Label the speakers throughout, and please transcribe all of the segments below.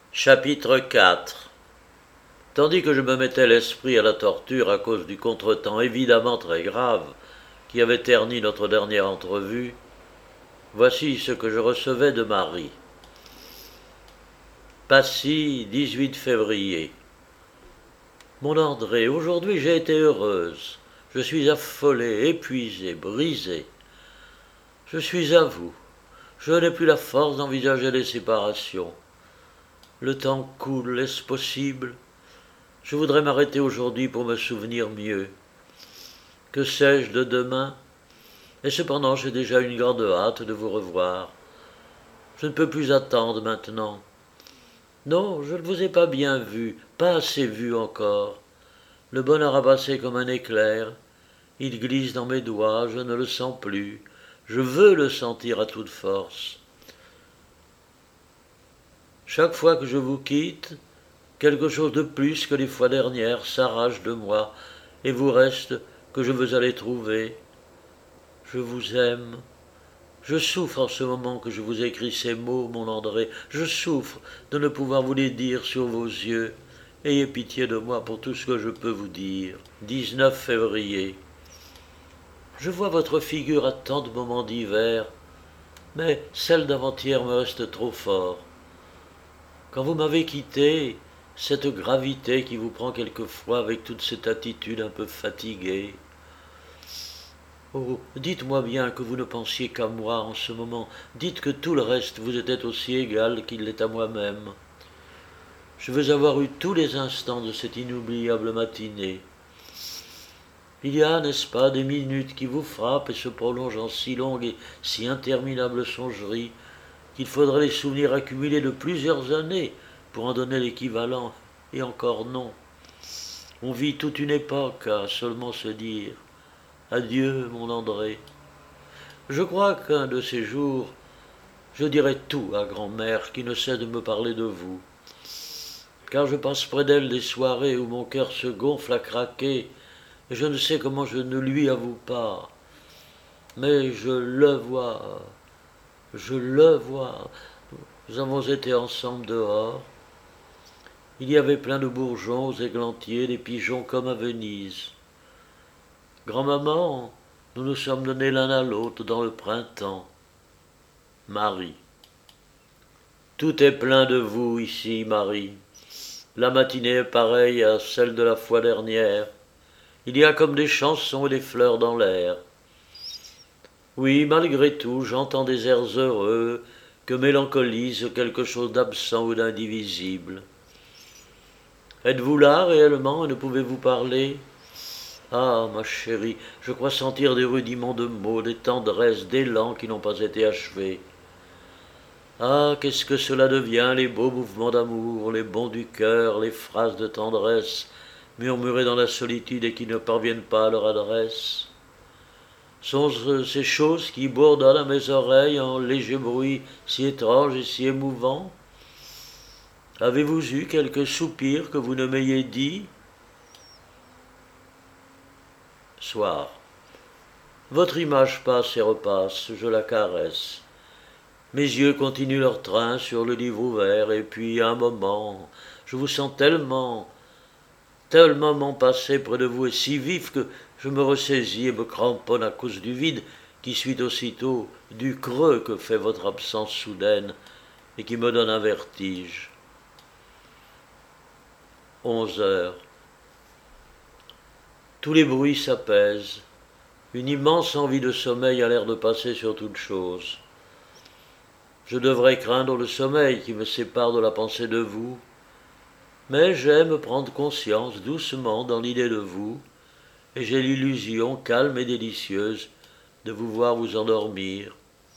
Speaker 1: Chapitre 4. Tandis que je me mettais l'esprit à la torture à cause du contretemps évidemment très grave qui avait terni notre dernière entrevue, voici ce que je recevais de Marie. Passy, 18 février. Mon André, aujourd'hui j'ai été heureuse. Je suis affolée, épuisée, brisée. Je suis à vous. Je n'ai plus la force d'envisager les séparations. Le temps coule, est-ce possible? Je voudrais m'arrêter aujourd'hui pour me souvenir mieux. Que sais-je de demain? Et cependant j'ai déjà une grande hâte de vous revoir. Je ne peux plus attendre maintenant. Non, je ne vous ai pas bien vu, pas assez vu encore. Le bonheur a passé comme un éclair. Il glisse dans mes doigts, je ne le sens plus. Je veux le sentir à toute force. Chaque fois que je vous quitte, quelque chose de plus que les fois dernières s'arrache de moi, et vous reste que je veux aller trouver. Je vous aime. Je souffre en ce moment que je vous écris ces mots, mon André. Je souffre de ne pouvoir vous les dire sur vos yeux. Ayez pitié de moi pour tout ce que je peux vous dire. 19 février. Je vois votre figure à tant de moments d'hiver, mais celle d'avant-hier me reste trop fort. Quand vous m'avez quitté, cette gravité qui vous prend quelquefois avec toute cette attitude un peu fatiguée. Oh, dites-moi bien que vous ne pensiez qu'à moi en ce moment. Dites que tout le reste vous était aussi égal qu'il l'est à moi-même. Je veux avoir eu tous les instants de cette inoubliable matinée. Il y a, n'est-ce pas, des minutes qui vous frappent et se prolongent en si longues et si interminables songeries qu'il faudrait les souvenirs accumulés de plusieurs années pour en donner l'équivalent, et encore non. On vit toute une époque à seulement se dire « Adieu, mon André ». Je crois qu'un de ces jours, je dirai tout à grand-mère qui ne cesse de me parler de vous, car je passe près d'elle des soirées où mon cœur se gonfle à craquer, et je ne sais comment je ne lui avoue pas. Mais je le vois, je le vois. Nous avons été ensemble dehors. Il y avait plein de bourgeons aux églantiers, des pigeons comme à Venise. Grand-maman, nous nous sommes donnés l'un à l'autre dans le printemps. Marie. Tout est plein de vous ici, Marie. La matinée est pareille à celle de la fois dernière. Il y a comme des chansons et des fleurs dans l'air. Oui, malgré tout, j'entends des airs heureux que mélancolise quelque chose d'absent ou d'indivisible. Êtes-vous là réellement et ne pouvez-vous parler? Ah, ma chérie, je crois sentir des rudiments de mots, des tendresses, d'élan qui n'ont pas été achevés. Ah, qu'est-ce que cela devient, les beaux mouvements d'amour, les bonds du cœur, les phrases de tendresse, murmurées dans la solitude et qui ne parviennent pas à leur adresse. Sont-ce ces choses qui bourdonnent à mes oreilles en léger bruit si étrange et si émouvant? Avez-vous eu quelques soupirs que vous ne m'ayez dit? Soir. Votre image passe et repasse, je la caresse. Mes yeux continuent leur train sur le livre ouvert, et puis à un moment, je vous sens tellement passé près de vous et si vif que je me ressaisis et me cramponne à cause du vide qui suit aussitôt du creux que fait votre absence soudaine et qui me donne un vertige. 11 heures. Tous les bruits s'apaisent. Une immense envie de sommeil a l'air de passer sur toute chose. Je devrais craindre le sommeil qui me sépare de la pensée de vous, mais j'aime prendre conscience doucement dans l'idée de vous, et j'ai l'illusion calme et délicieuse de vous voir vous endormir.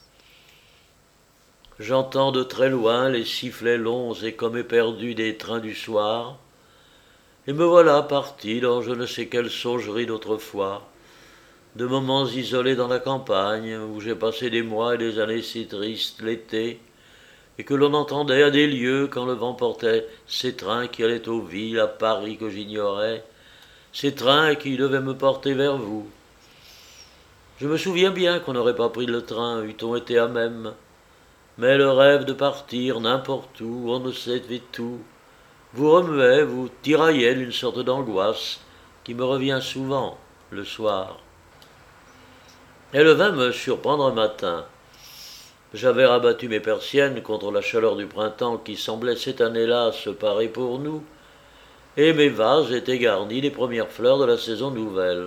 Speaker 1: J'entends de très loin les sifflets longs et comme éperdus des trains du soir, et me voilà parti dans je ne sais quelle songerie d'autrefois, de moments isolés dans la campagne, où j'ai passé des mois et des années si tristes l'été, et que l'on entendait à des lieues quand le vent portait ces trains qui allaient aux villes, à Paris que j'ignorais, ces trains qui devaient me porter vers vous. Je me souviens bien qu'on n'aurait pas pris le train, eût-on été à même, mais le rêve de partir n'importe où, on ne sait tout, vous remuait, vous tiraillait d'une sorte d'angoisse qui me revient souvent le soir. Elle vint me surprendre un matin. J'avais rabattu mes persiennes contre la chaleur du printemps qui semblait cette année-là se parer pour nous, et mes vases étaient garnis des premières fleurs de la saison nouvelle.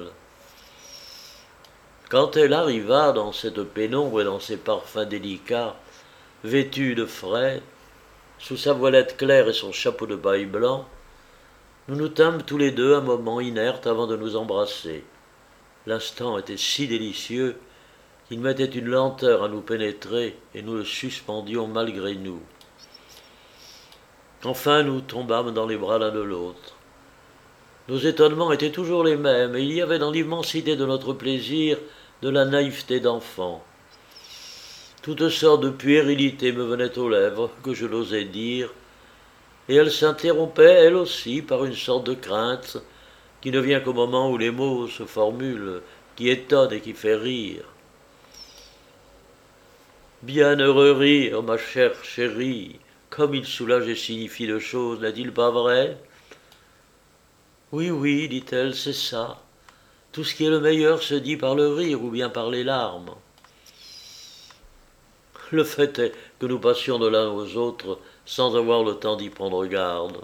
Speaker 1: Quand elle arriva dans cette pénombre et dans ses parfums délicats, vêtue de frais, sous sa voilette claire et son chapeau de paille blanc, nous nous tîmes tous les deux un moment inertes avant de nous embrasser. L'instant était si délicieux qu'il mettait une lenteur à nous pénétrer et nous le suspendions malgré nous. Enfin nous tombâmes dans les bras l'un de l'autre. Nos étonnements étaient toujours les mêmes, et il y avait dans l'immensité de notre plaisir de la naïveté d'enfant. Toutes sortes de puérilités me venaient aux lèvres, que je n'osais dire, et elles s'interrompaient, elles aussi, par une sorte de crainte qui ne vient qu'au moment où les mots se formulent, qui étonne et qui fait rire. Bienheureux rire, ma chère chérie, comme il soulage et signifie de choses, n'est-il pas vrai? Oui, oui, dit-elle, c'est ça. Tout ce qui est le meilleur se dit par le rire ou bien par les larmes. Le fait est que nous passions de l'un aux autres sans avoir le temps d'y prendre garde.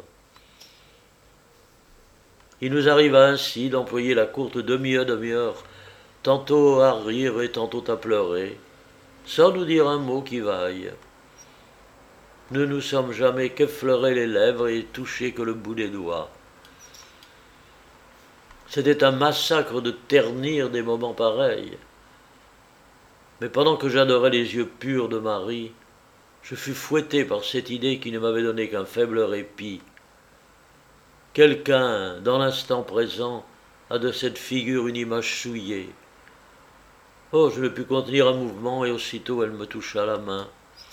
Speaker 1: Il nous arriva ainsi d'employer la courte demi-heure, tantôt à rire et tantôt à pleurer, sans nous dire un mot qui vaille. Nous nous sommes jamais qu'effleurés les lèvres et touchés que le bout des doigts. C'était un massacre de ternir des moments pareils. Mais pendant que j'adorais les yeux purs de Marie, je fus fouetté par cette idée qui ne m'avait donné qu'un faible répit. Quelqu'un, dans l'instant présent, a de cette figure une image souillée. Oh, je ne pus contenir un mouvement et aussitôt elle me toucha la main.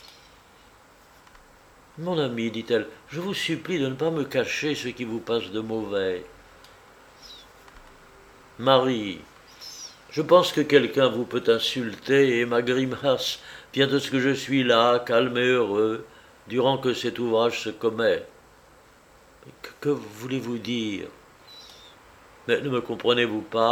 Speaker 1: « Mon ami, dit-elle, je vous supplie de ne pas me cacher ce qui vous passe de mauvais. » « Marie, je pense que quelqu'un vous peut insulter et ma grimace vient de ce que je suis là, calme et heureux, durant que cet ouvrage se commet. Que voulez-vous dire? Mais ne me comprenez-vous pas? »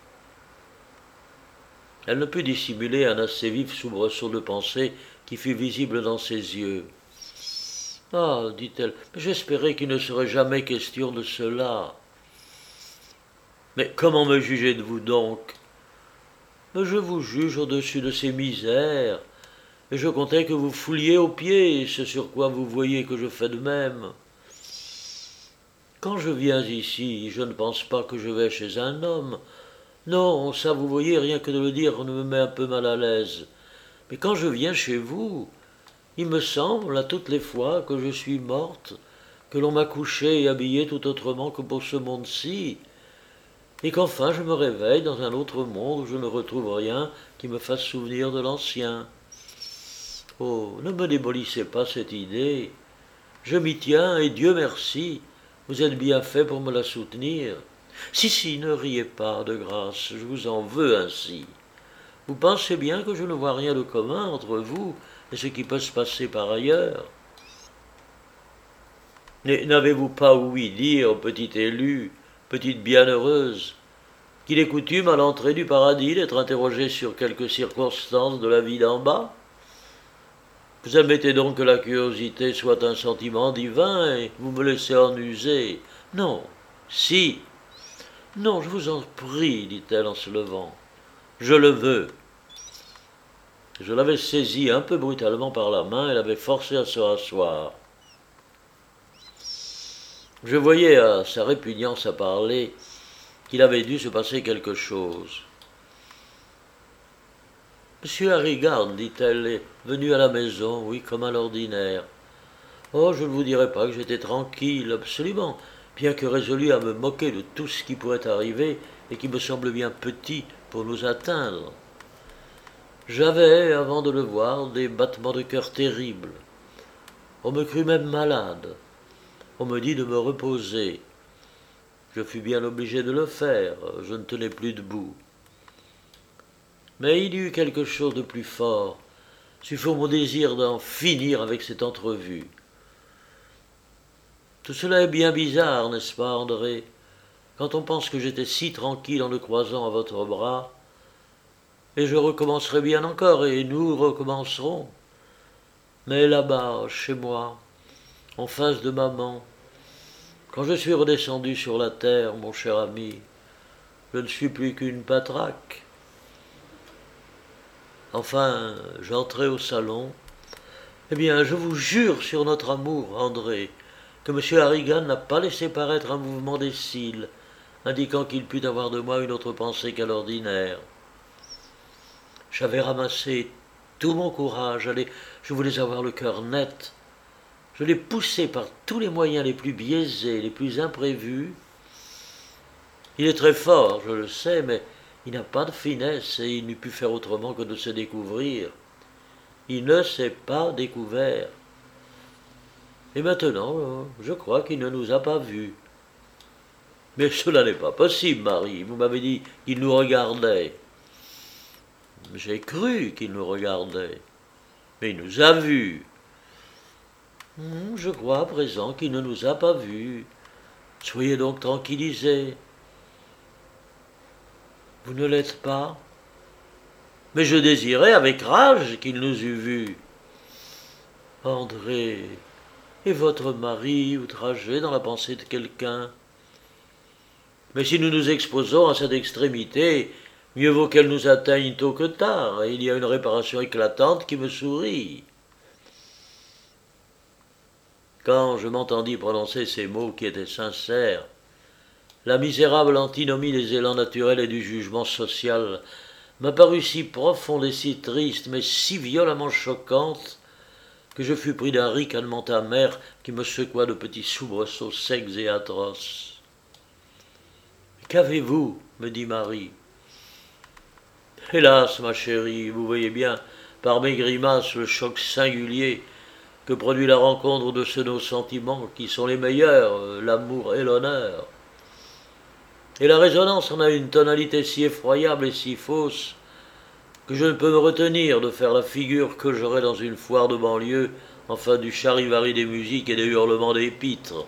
Speaker 1: Elle ne put dissimuler un assez vif soubresaut de pensée qui fut visible dans ses yeux. « Ah, dit-elle, mais j'espérais qu'il ne serait jamais question de cela. » « Mais comment me jugez-vous donc? » Mais je vous juge au-dessus de ces misères, et je comptais que vous fouliez aux pieds, ce sur quoi vous voyez que je fais de même. Quand je viens ici, je ne pense pas que je vais chez un homme. Non, ça, vous voyez, rien que de le dire me met un peu mal à l'aise. Mais quand je viens chez vous, il me semble, à toutes les fois, que je suis morte, que l'on m'a couchée et habillée tout autrement que pour ce monde-ci, et qu'enfin je me réveille dans un autre monde où je ne retrouve rien qui me fasse souvenir de l'ancien. Oh, ne me démolissez pas cette idée. Je m'y tiens, et Dieu merci, vous êtes bien fait pour me la soutenir. Si, ne riez pas, de grâce, je vous en veux ainsi. Vous pensez bien que je ne vois rien de commun entre vous et ce qui peut se passer par ailleurs. N'avez-vous pas ouï dire, petite élue, petite bienheureuse, qu'il est coutume à l'entrée du paradis d'être interrogé sur quelques circonstances de la vie d'en bas? Vous admettez donc que la curiosité soit un sentiment divin et vous me laissez en user? Non, si. Non, je vous en prie, dit-elle en se levant. Je le veux. Je l'avais saisie un peu brutalement par la main et l'avais forcée à se rasseoir. Je voyais à sa répugnance à parler qu'il avait dû se passer quelque chose. « Monsieur Harrigan, dit-elle, est venu à la maison, oui, comme à l'ordinaire. Oh, je ne vous dirai pas que j'étais tranquille, absolument, bien que résolu à me moquer de tout ce qui pourrait arriver et qui me semble bien petit pour nous atteindre. J'avais, avant de le voir, des battements de cœur terribles. On me crut même malade. On me dit de me reposer. Je fus bien obligé de le faire, je ne tenais plus debout. Mais il y eut quelque chose de plus fort, suffit mon désir d'en finir avec cette entrevue. Tout cela est bien bizarre, n'est-ce pas, André? Quand on pense que j'étais si tranquille en le croisant à votre bras, et je recommencerai bien encore, et nous recommencerons. Mais là-bas, chez moi, en face de maman, quand je suis redescendu sur la terre, mon cher ami, je ne suis plus qu'une patraque. Enfin, j'entrai au salon. Eh bien, je vous jure sur notre amour, André, que M. Harrigan n'a pas laissé paraître un mouvement des cils, indiquant qu'il pût avoir de moi une autre pensée qu'à l'ordinaire. J'avais ramassé tout mon courage, je voulais avoir le cœur net. Je l'ai poussé par tous les moyens les plus biaisés, les plus imprévus. Il est très fort, je le sais, mais il n'a pas de finesse et il n'eût pu faire autrement que de se découvrir. Il ne s'est pas découvert. Et maintenant, je crois qu'il ne nous a pas vus. Mais cela n'est pas possible, Marie. Vous m'avez dit qu'il nous regardait. J'ai cru qu'il nous regardait. Mais il nous a vus. Je crois à présent qu'il ne nous a pas vus. Soyez donc tranquillisés. Vous ne l'êtes pas? Mais je désirais avec rage qu'il nous eût vus. André, et votre mari outragé dans la pensée de quelqu'un? Mais si nous nous exposons à cette extrémité, mieux vaut qu'elle nous atteigne tôt que tard, et il y a une réparation éclatante qui me sourit. Quand je m'entendis prononcer ces mots qui étaient sincères, la misérable antinomie des élans naturels et du jugement social m'apparut si profonde et si triste, mais si violemment choquante, que je fus pris d'un ricanement amer qui me secoua de petits soubresauts secs et atroces. « Qu'avez-vous » me dit Marie. « Hélas, ma chérie, vous voyez bien, par mes grimaces, le choc singulier que produit la rencontre de ceux de nos sentiments qui sont les meilleurs, l'amour et l'honneur. Et la résonance en a une tonalité si effroyable et si fausse que je ne peux me retenir de faire la figure que j'aurais dans une foire de banlieue, enfin du charivari des musiques et des hurlements des pitres.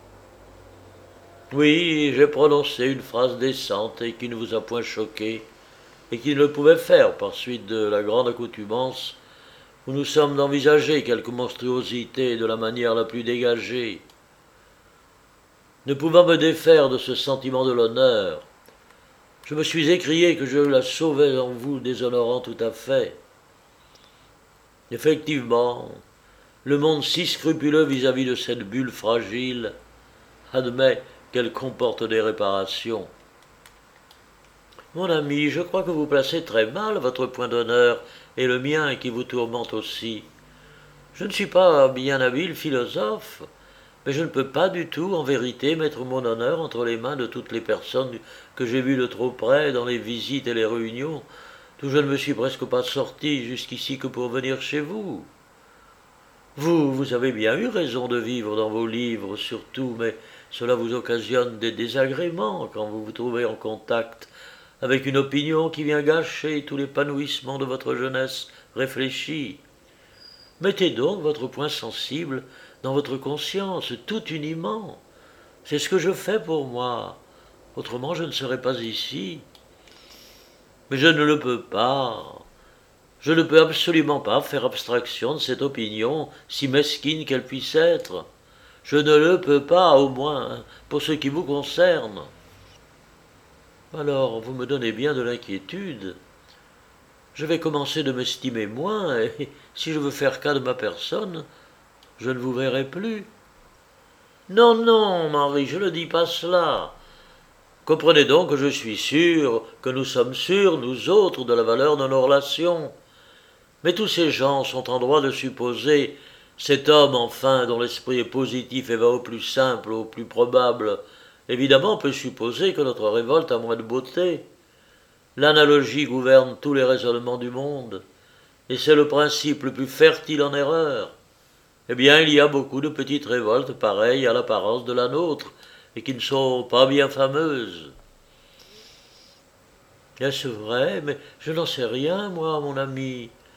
Speaker 1: Oui, j'ai prononcé une phrase décente et qui ne vous a point choqué, et qui ne le pouvait faire par suite de la grande accoutumance où nous sommes d'envisager quelque monstruosité de la manière la plus dégagée. Ne pouvant me défaire de ce sentiment de l'honneur, je me suis écrié que je la sauvais en vous, déshonorant tout à fait. Effectivement, le monde si scrupuleux vis-à-vis de cette bulle fragile admet qu'elle comporte des réparations. Mon ami, je crois que vous placez très mal votre point d'honneur et le mien qui vous tourmente aussi. Je ne suis pas bien habile philosophe, mais je ne peux pas du tout, en vérité, mettre mon honneur entre les mains de toutes les personnes que j'ai vues de trop près dans les visites et les réunions, d'où je ne me suis presque pas sorti jusqu'ici que pour venir chez vous. Vous avez bien eu raison de vivre dans vos livres, surtout, mais cela vous occasionne des désagréments quand vous vous trouvez en contact avec une opinion qui vient gâcher tout l'épanouissement de votre jeunesse réfléchie. Mettez donc votre point sensible dans votre conscience, tout uniment. C'est ce que je fais pour moi. Autrement, je ne serais pas ici. Mais je ne le peux pas. Je ne peux absolument pas faire abstraction de cette opinion, si mesquine qu'elle puisse être. Je ne le peux pas, au moins, pour ce qui vous concerne. Alors, vous me donnez bien de l'inquiétude. Je vais commencer de m'estimer moins, et si je veux faire cas de ma personne, je ne vous verrai plus. Non, non, Marie, je ne dis pas cela. Comprenez donc que je suis sûr, que nous sommes sûrs, nous autres, de la valeur de nos relations. Mais tous ces gens sont en droit de supposer, cet homme, enfin, dont l'esprit est positif et va au plus simple, au plus probable, évidemment peut supposer que notre révolte a moins de beauté. L'analogie gouverne tous les raisonnements du monde, et c'est le principe le plus fertile en erreur. Eh bien, il y a beaucoup de petites révoltes pareilles à l'apparence de la nôtre, et qui ne sont pas bien fameuses. Est-ce vrai? Mais je n'en sais rien, moi, mon ami.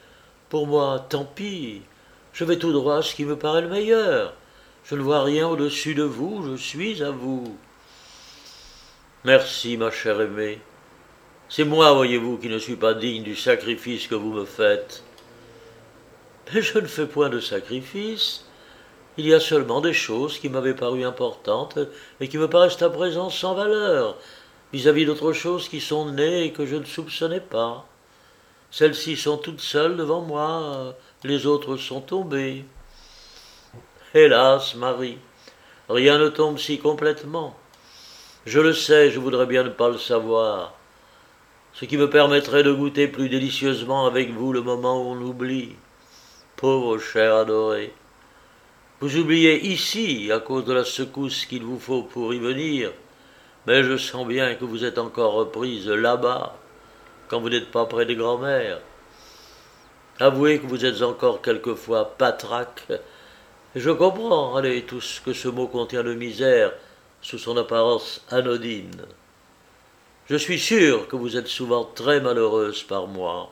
Speaker 1: Pour moi, tant pis. Je vais tout droit à ce qui me paraît le meilleur. Je ne vois rien au-dessus de vous, je suis à vous. Merci, ma chère aimée. C'est moi, voyez-vous, qui ne suis pas digne du sacrifice que vous me faites. Mais je ne fais point de sacrifice. Il y a seulement des choses qui m'avaient paru importantes et qui me paraissent à présent sans valeur, vis-à-vis d'autres choses qui sont nées et que je ne soupçonnais pas. Celles-ci sont toutes seules devant moi, les autres sont tombées. Hélas, Marie, rien ne tombe si complètement. Je le sais, je voudrais bien ne pas le savoir, ce qui me permettrait de goûter plus délicieusement avec vous le moment où on oublie. Pauvre chère adorée, vous oubliez ici à cause de la secousse qu'il vous faut pour y venir, mais je sens bien que vous êtes encore reprise là-bas, quand vous n'êtes pas près des grands-mères. Avouez que vous êtes encore quelquefois patraque, et je comprends, allez, tout ce que ce mot contient de misère, sous son apparence anodine. Je suis sûr que vous êtes souvent très malheureuse par moi.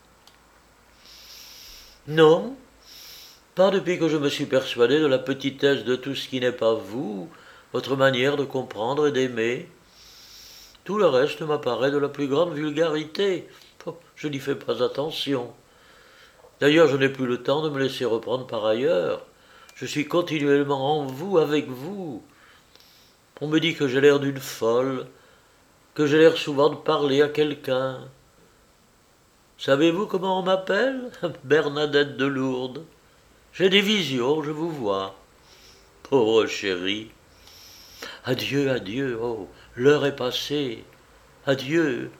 Speaker 1: Non, pas depuis que je me suis persuadé de la petitesse de tout ce qui n'est pas vous, votre manière de comprendre et d'aimer. Tout le reste m'apparaît de la plus grande vulgarité. Je n'y fais pas attention. D'ailleurs, je n'ai plus le temps de me laisser reprendre par ailleurs. Je suis continuellement en vous, avec vous. On me dit que j'ai l'air d'une folle, que j'ai l'air souvent de parler à quelqu'un. Savez-vous comment on m'appelle? Bernadette de Lourdes. J'ai des visions, je vous vois. Pauvre chérie. Adieu, adieu, oh, l'heure est passée. Adieu.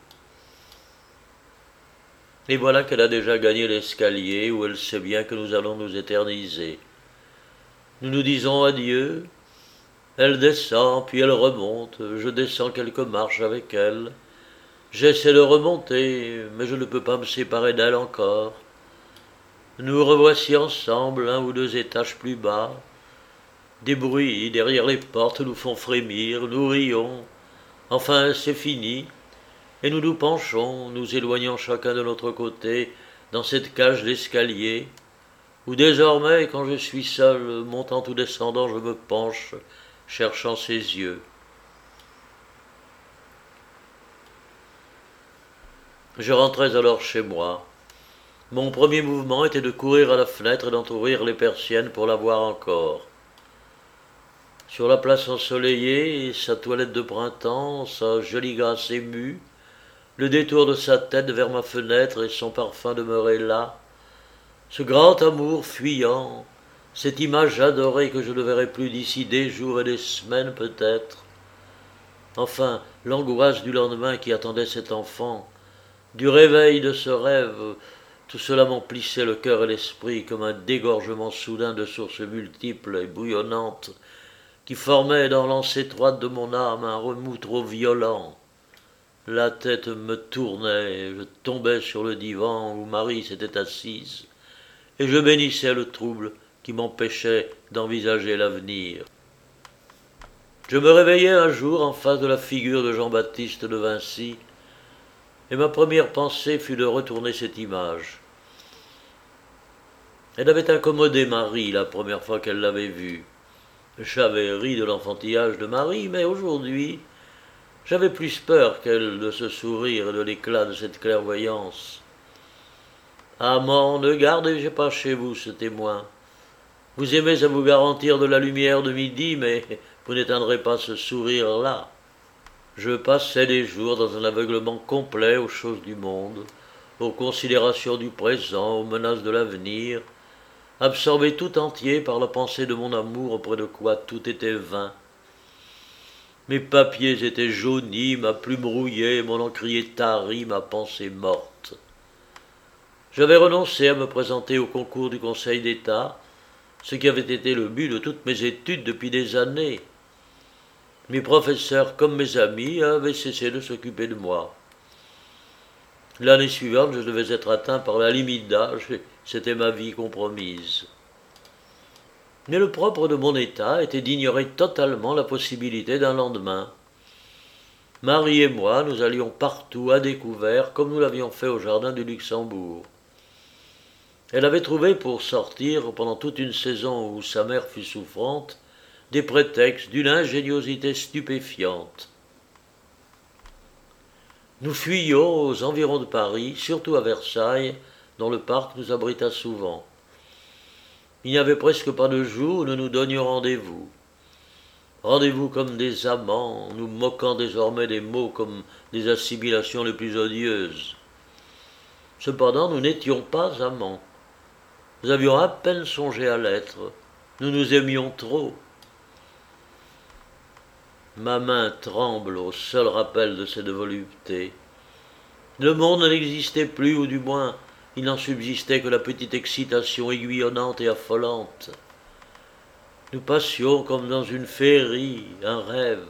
Speaker 1: Et voilà qu'elle a déjà gagné l'escalier où elle sait bien que nous allons nous éterniser. Nous nous disons adieu. Elle descend, puis elle remonte. Je descends quelques marches avec elle. J'essaie de remonter, mais je ne peux pas me séparer d'elle encore. Nous revoici ensemble, un ou deux étages plus bas. Des bruits derrière les portes nous font frémir, nous rions. Enfin, c'est fini. Et nous nous penchons, nous éloignant chacun de notre côté, dans cette cage d'escalier, où désormais, quand je suis seul, montant ou descendant, je me penche, cherchant ses yeux. Je rentrais alors chez moi. Mon premier mouvement était de courir à la fenêtre et d'entrouvrir les persiennes pour la voir encore. Sur la place ensoleillée, sa toilette de printemps, sa jolie grâce émue, le détour de sa tête vers ma fenêtre et son parfum demeuré là, ce grand amour fuyant, cette image adorée que je ne verrai plus d'ici des jours et des semaines peut-être. Enfin, l'angoisse du lendemain qui attendait cet enfant, du réveil de ce rêve, tout cela m'emplissait le cœur et l'esprit comme un dégorgement soudain de sources multiples et bouillonnantes qui formaient dans l'anse étroite de mon âme un remous trop violent. La tête me tournait, je tombais sur le divan où Marie s'était assise, et je bénissais le trouble qui m'empêchait d'envisager l'avenir. Je me réveillai un jour en face de la figure de Jean-Baptiste de Vinci, et ma première pensée fut de retourner cette image. Elle avait incommodé Marie la première fois qu'elle l'avait vue. J'avais ri de l'enfantillage de Marie, mais aujourd'hui, j'avais plus peur qu'elle de ce sourire et de l'éclat de cette clairvoyance. Amant, ne gardez pas chez vous ce témoin. Vous aimez à vous garantir de la lumière de midi, mais vous n'éteindrez pas ce sourire-là. Je passais des jours dans un aveuglement complet aux choses du monde, aux considérations du présent, aux menaces de l'avenir, absorbé tout entier par la pensée de mon amour auprès de quoi tout était vain. Mes papiers étaient jaunis, ma plume rouillée, mon encrier tari, ma pensée morte. J'avais renoncé à me présenter au concours du Conseil d'État, ce qui avait été le but de toutes mes études depuis des années. Mes professeurs comme mes amis avaient cessé de s'occuper de moi. L'année suivante, je devais être atteint par la limite d'âge, et c'était ma vie compromise. Mais le propre de mon état était d'ignorer totalement la possibilité d'un lendemain. Marie et moi, nous allions partout à découvert, comme nous l'avions fait au jardin du Luxembourg. Elle avait trouvé pour sortir, pendant toute une saison où sa mère fut souffrante, des prétextes d'une ingéniosité stupéfiante. Nous fuyions aux environs de Paris, surtout à Versailles, dont le parc nous abrita souvent. Il n'y avait presque pas de jour où nous nous donnions rendez-vous. Rendez-vous comme des amants, nous moquant désormais des mots comme des assimilations les plus odieuses. Cependant, nous n'étions pas amants. Nous avions à peine songé à l'être. Nous nous aimions trop. Ma main tremble au seul rappel de cette volupté. Le monde n'existait plus, ou du moins, il n'en subsistait que la petite excitation aiguillonnante et affolante. Nous passions comme dans une féerie, un rêve.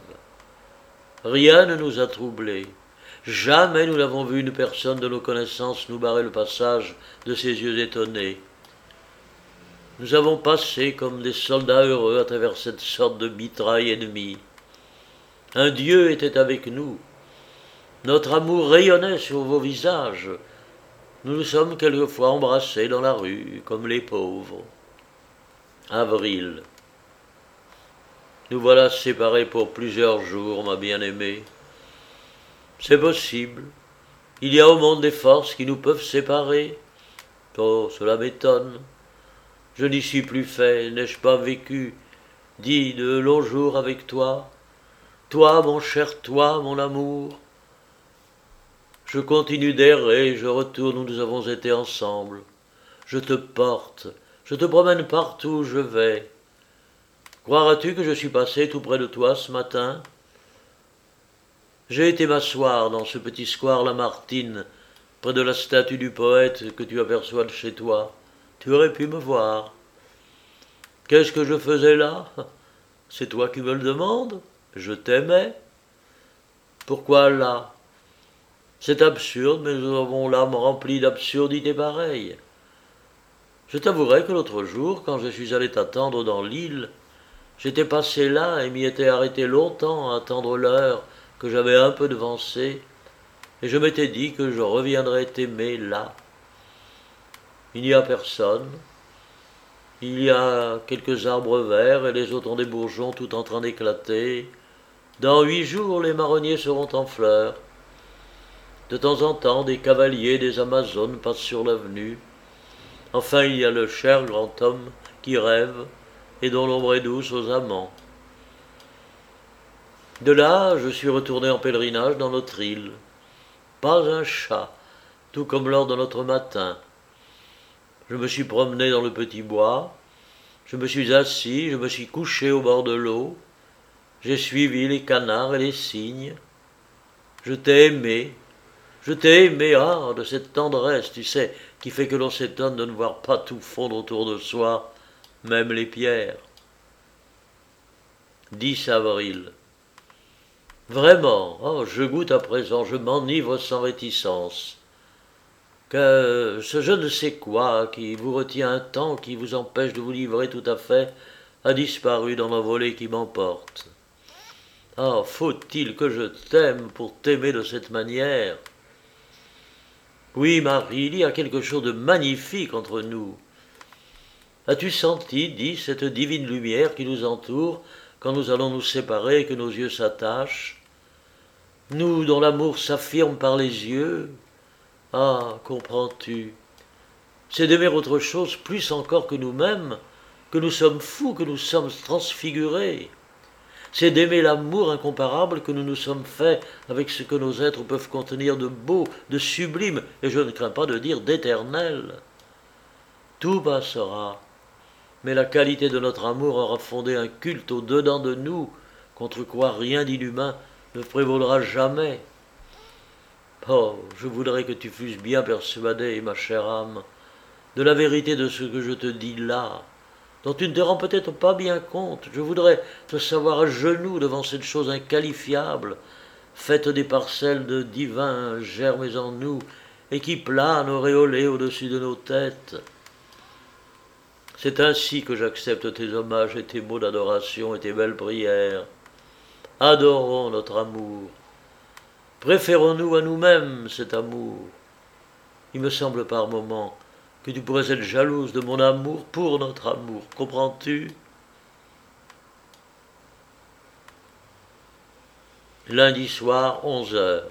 Speaker 1: Rien ne nous a troublés. Jamais nous n'avons vu une personne de nos connaissances nous barrer le passage de ses yeux étonnés. Nous avons passé comme des soldats heureux à travers cette sorte de mitraille ennemie. Un Dieu était avec nous. Notre amour rayonnait sur vos visages. Nous nous sommes quelquefois embrassés dans la rue, comme les pauvres. Avril. Nous voilà séparés pour plusieurs jours, ma bien-aimée. C'est possible. Il y a au monde des forces qui nous peuvent séparer. Oh, cela m'étonne. Je n'y suis plus fait, n'ai-je pas vécu, dit de longs jours avec toi, toi, mon cher toi, mon amour. Je continue d'errer, je retourne où nous avons été ensemble. Je te porte, je te promène partout où je vais. Croiras-tu que je suis passé tout près de toi ce matin? J'ai été m'asseoir dans ce petit square Lamartine, près de la statue du poète que tu aperçois de chez toi. Tu aurais pu me voir. Qu'est-ce que je faisais là? C'est toi qui me le demandes? Je t'aimais. Pourquoi là? C'est absurde, mais nous avons l'âme remplie d'absurdités pareilles. Je t'avouerai que l'autre jour, quand je suis allé t'attendre dans l'île, j'étais passé là et m'y étais arrêté longtemps à attendre l'heure que j'avais un peu devancée, et je m'étais dit que je reviendrais t'aimer là. Il n'y a personne. Il y a quelques arbres verts et les autres ont des bourgeons tout en train d'éclater. Dans 8 jours, les marronniers seront en fleurs. De temps en temps, des cavaliers, des amazones passent sur l'avenue. Enfin, il y a le cher grand homme qui rêve et dont l'ombre est douce aux amants. De là, je suis retourné en pèlerinage dans notre île. Pas un chat, tout comme lors de notre matin. Je me suis promené dans le petit bois, je me suis assis, je me suis couché au bord de l'eau, j'ai suivi les canards et les cygnes. Je t'ai aimé, ah, de cette tendresse, tu sais, qui fait que l'on s'étonne de ne voir pas tout fondre autour de soi, même les pierres. 10 avril. Vraiment, oh, je goûte à présent, je m'enivre sans réticence. Que ce je ne sais quoi qui vous retient un temps, qui vous empêche de vous livrer tout à fait, a disparu dans l'envolée qui m'emporte. Ah, faut-il que je t'aime pour t'aimer de cette manière? Oui, Marie, il y a quelque chose de magnifique entre nous. As-tu senti, dis, cette divine lumière qui nous entoure quand nous allons nous séparer et que nos yeux s'attachent? Nous dont l'amour s'affirme par les yeux. Ah, comprends-tu? C'est d'aimer autre chose plus encore que nous-mêmes, que nous sommes fous, que nous sommes transfigurés. C'est d'aimer l'amour incomparable que nous nous sommes faits avec ce que nos êtres peuvent contenir de beau, de sublime, et je ne crains pas de dire d'éternel. Tout passera, mais la qualité de notre amour aura fondé un culte au-dedans de nous, contre quoi rien d'inhumain ne prévaudra jamais. Oh, je voudrais que tu fusses bien persuadée, ma chère âme, de la vérité de ce que je te dis là, dont tu ne te rends peut-être pas bien compte. Je voudrais te savoir à genoux devant cette chose inqualifiable, faite des parcelles de divins germes en nous, et qui plane auréolée au-dessus de nos têtes. C'est ainsi que j'accepte tes hommages et tes mots d'adoration et tes belles prières. Adorons notre amour. Préférons-nous à nous-mêmes cet amour. Il me semble par moments que tu pourrais être jalouse de mon amour pour notre amour, comprends-tu? Lundi soir, 11 heures.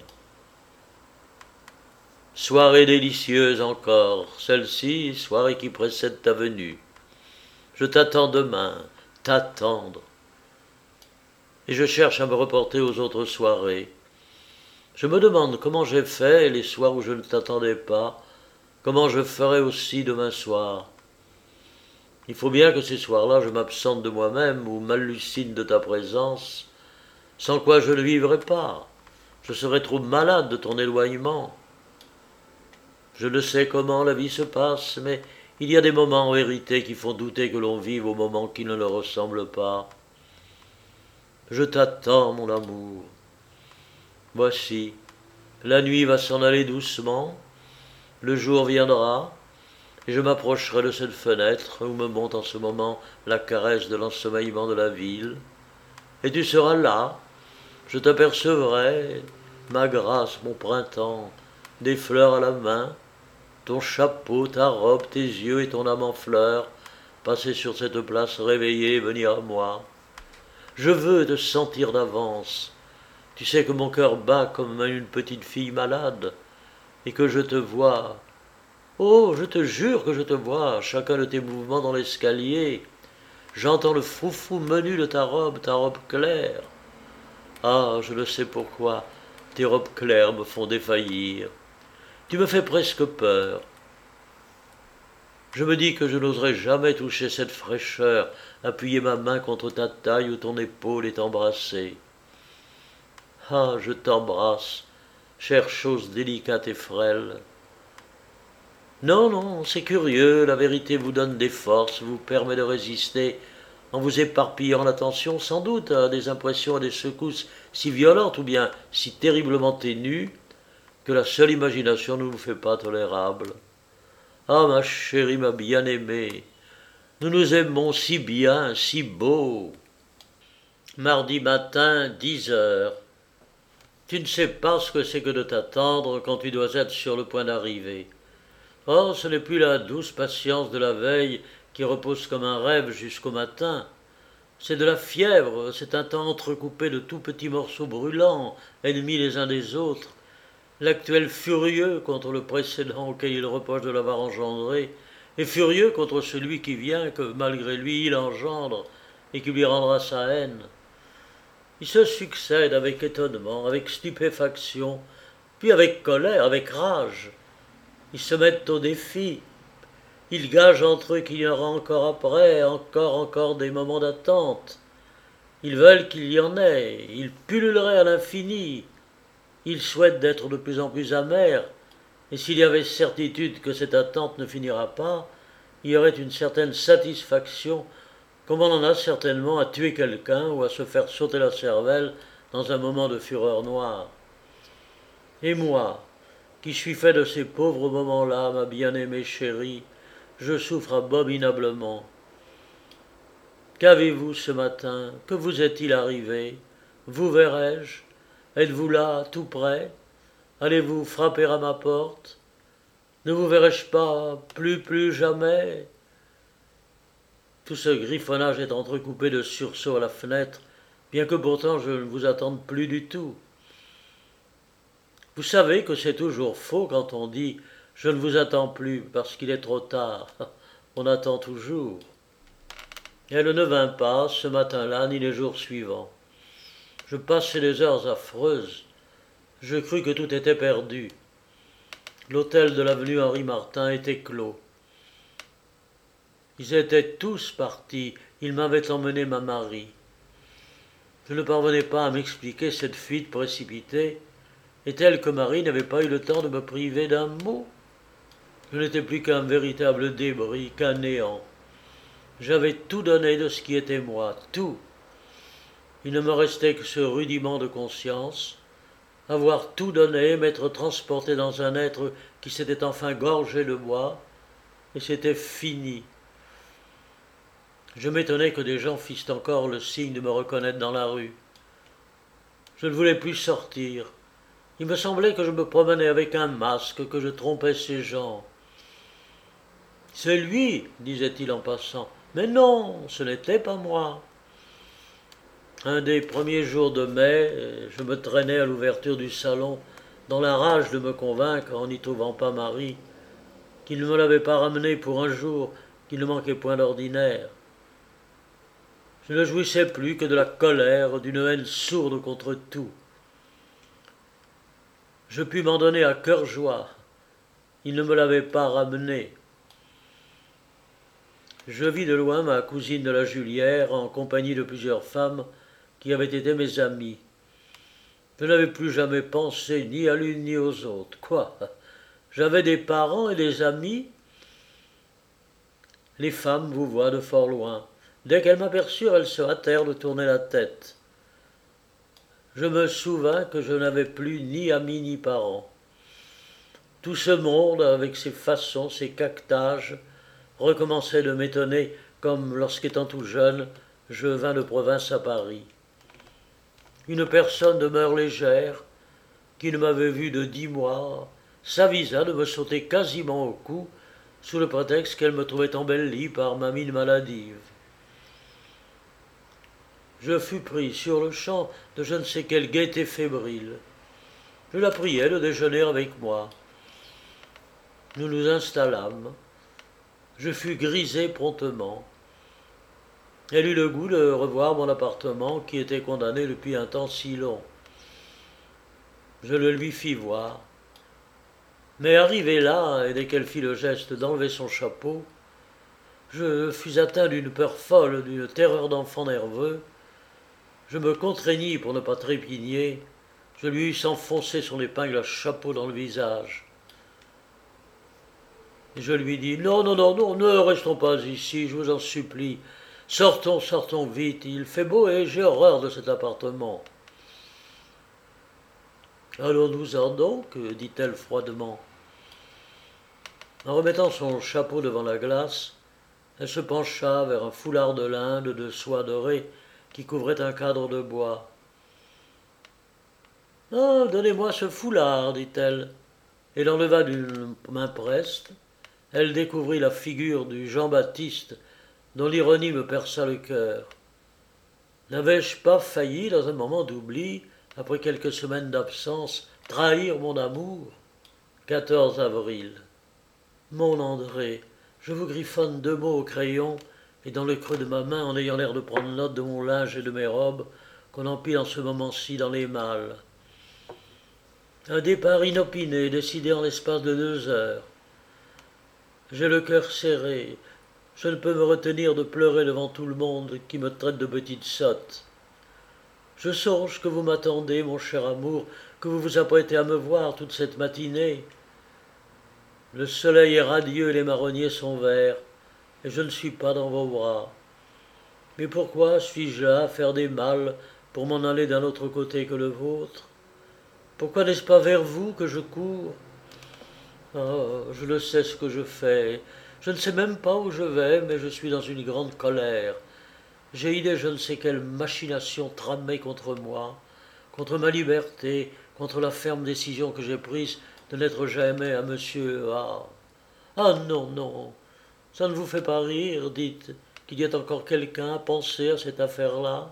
Speaker 1: Soirée délicieuse encore, celle-ci, soirée qui précède ta venue. Je t'attends demain, t'attendre. Et je cherche à me reporter aux autres soirées. Je me demande comment j'ai fait les soirs où je ne t'attendais pas, comment je ferai aussi demain soir. Il faut bien que ces soirs-là je m'absente de moi-même ou m'hallucine de ta présence, sans quoi je ne vivrai pas. Je serais trop malade de ton éloignement. Je ne sais comment la vie se passe, mais il y a des moments en vérité qui font douter que l'on vive au moment qui ne le ressemble pas. Je t'attends, mon amour. Voici, la nuit va s'en aller doucement, le jour viendra, et je m'approcherai de cette fenêtre où me monte en ce moment la caresse de l'ensommeillement de la ville, et tu seras là, je t'apercevrai, ma grâce, mon printemps, des fleurs à la main, ton chapeau, ta robe, tes yeux et ton âme en fleurs, passer sur cette place réveillée et venir à moi. Je veux te sentir d'avance. Tu sais que mon cœur bat comme une petite fille malade, et que je te vois. Oh, je te jure que je te vois, chacun de tes mouvements dans l'escalier. J'entends le froufrou menu de ta robe claire. Ah, je ne sais pourquoi, tes robes claires me font défaillir. Tu me fais presque peur. Je me dis que je n'oserais jamais toucher cette fraîcheur, appuyer ma main contre ta taille ou ton épaule et t'embrasser. Ah, je t'embrasse, chère chose délicate et frêle. Non, non, c'est curieux, la vérité vous donne des forces, vous permet de résister, en vous éparpillant l'attention sans doute à des impressions et des secousses si violentes ou bien si terriblement ténues, que la seule imagination ne vous fait pas tolérable. Ah, ma chérie, ma bien-aimée, nous nous aimons si bien, si beau. Mardi matin, 10 heures. Tu ne sais pas ce que c'est que de t'attendre quand tu dois être sur le point d'arriver. Oh, ce n'est plus la douce patience de la veille qui repose comme un rêve jusqu'au matin. C'est de la fièvre, c'est un temps entrecoupé de tout petits morceaux brûlants, ennemis les uns des autres. L'actuel furieux contre le précédent auquel il reproche de l'avoir engendré, et furieux contre celui qui vient, que malgré lui il engendre, et qui lui rendra sa haine. Ils se succèdent avec étonnement, avec stupéfaction, puis avec colère, avec rage. Ils se mettent au défi. Ils gagent entre eux qu'il y aura encore après, encore des moments d'attente. Ils veulent qu'il y en ait, ils pulluleraient à l'infini. Ils souhaitent d'être de plus en plus amers, et s'il y avait certitude que cette attente ne finira pas, il y aurait une certaine satisfaction, comme on en a certainement à tuer quelqu'un ou à se faire sauter la cervelle dans un moment de fureur noire. Et moi, qui suis fait de ces pauvres moments-là, ma bien-aimée chérie, je souffre abominablement. Qu'avez-vous ce matin? Que vous est-il arrivé? Vous verrai-je? Êtes-vous là, tout près? Allez-vous frapper à ma porte? Ne vous verrai-je pas plus jamais? Tout ce griffonnage est entrecoupé de sursauts à la fenêtre, bien que pourtant je ne vous attende plus du tout. Vous savez que c'est toujours faux quand on dit « je ne vous attends plus parce qu'il est trop tard ». On attend toujours. Elle ne vint pas ce matin-là ni les jours suivants. Je passais des heures affreuses. Je crus que tout était perdu. L'hôtel de l'avenue Henri-Martin était clos. Ils étaient tous partis. Ils m'avaient emmené ma Marie. Je ne parvenais pas à m'expliquer cette fuite précipitée, et telle que Marie n'avait pas eu le temps de me priver d'un mot. Je n'étais plus qu'un véritable débris, qu'un néant. J'avais tout donné de ce qui était moi, tout. Il ne me restait que ce rudiment de conscience, avoir tout donné, m'être transporté dans un être qui s'était enfin gorgé de moi, et c'était fini. Je m'étonnais que des gens fissent encore le signe de me reconnaître dans la rue. Je ne voulais plus sortir. Il me semblait que je me promenais avec un masque, que je trompais ces gens. C'est lui, disait-il en passant. Mais non, ce n'était pas moi. Un des premiers jours de mai, je me traînais à l'ouverture du salon, dans la rage de me convaincre, en n'y trouvant pas Marie, qu'il ne me l'avait pas ramené pour un jour, qu'il ne manquait point d'ordinaire. Je ne jouissais plus que de la colère, d'une haine sourde contre tout. Je pus m'en donner à cœur joie. Il ne me l'avait pas ramené. Je vis de loin ma cousine de la Julière en compagnie de plusieurs femmes qui avaient été mes amies. Je n'avais plus jamais pensé ni à l'une ni aux autres. Quoi? J'avais des parents et des amis. Les femmes vous voient de fort loin. Dès qu'elles m'aperçurent, elles se hâtèrent de tourner la tête. Je me souvins que je n'avais plus ni amis ni parents. Tout ce monde, avec ses façons, ses caquetages, recommençait de m'étonner, comme lorsqu'étant tout jeune, je vins de province à Paris. Une personne de mœurs légères, qui ne m'avait vu de 10 mois, s'avisa de me sauter quasiment au cou, sous le prétexte qu'elle me trouvait embellie par ma mine maladive. Je fus pris sur le champ de je ne sais quelle gaieté fébrile. Je la priai de déjeuner avec moi. Nous nous installâmes. Je fus grisé promptement. Elle eut le goût de revoir mon appartement qui était condamné depuis un temps si long. Je le lui fis voir. Mais arrivé là, et dès qu'elle fit le geste d'enlever son chapeau, je fus atteint d'une peur folle, d'une terreur d'enfant nerveux. Je me contraignis pour ne pas trépigner. Je lui eus enfoncé son épingle à chapeau dans le visage. Et je lui dis « Non, non, non, non, ne restons pas ici, je vous en supplie. Sortons, sortons vite, il fait beau et j'ai horreur de cet appartement. » « Allons-nous-en donc, dit-elle froidement. En remettant son chapeau devant la glace, elle se pencha vers un foulard de l'Inde de soie dorée qui couvrait un cadre de bois. « Ah, donnez-moi ce foulard, dit-elle, et l'enleva d'une main preste. Elle découvrit la figure du Jean-Baptiste dont l'ironie me perça le cœur. N'avais-je pas failli, dans un moment d'oubli, après quelques semaines d'absence, trahir mon amour? 14 avril. Mon André, je vous griffonne 2 mots au crayon, et dans le creux de ma main, en ayant l'air de prendre note de mon linge et de mes robes, qu'on empile en ce moment-ci dans les malles. Un départ inopiné, décidé en l'espace de 2 heures. J'ai le cœur serré, je ne peux me retenir de pleurer devant tout le monde qui me traite de petite sotte. Je songe que vous m'attendez, mon cher amour, que vous vous apprêtez à me voir toute cette matinée. Le soleil est radieux et les marronniers sont verts, et je ne suis pas dans vos bras. Mais pourquoi suis-je là à faire des malles pour m'en aller d'un autre côté que le vôtre? Pourquoi n'est-ce pas vers vous que je cours? Oh, je ne sais ce que je fais, je ne sais même pas où je vais, mais je suis dans une grande colère. J'ai idée je ne sais quelle machination tramée contre moi, contre ma liberté, contre la ferme décision que j'ai prise de n'être jamais à monsieur A. Ah non, non, ça ne vous fait pas rire, dites, qu'il y ait encore quelqu'un à penser à cette affaire-là?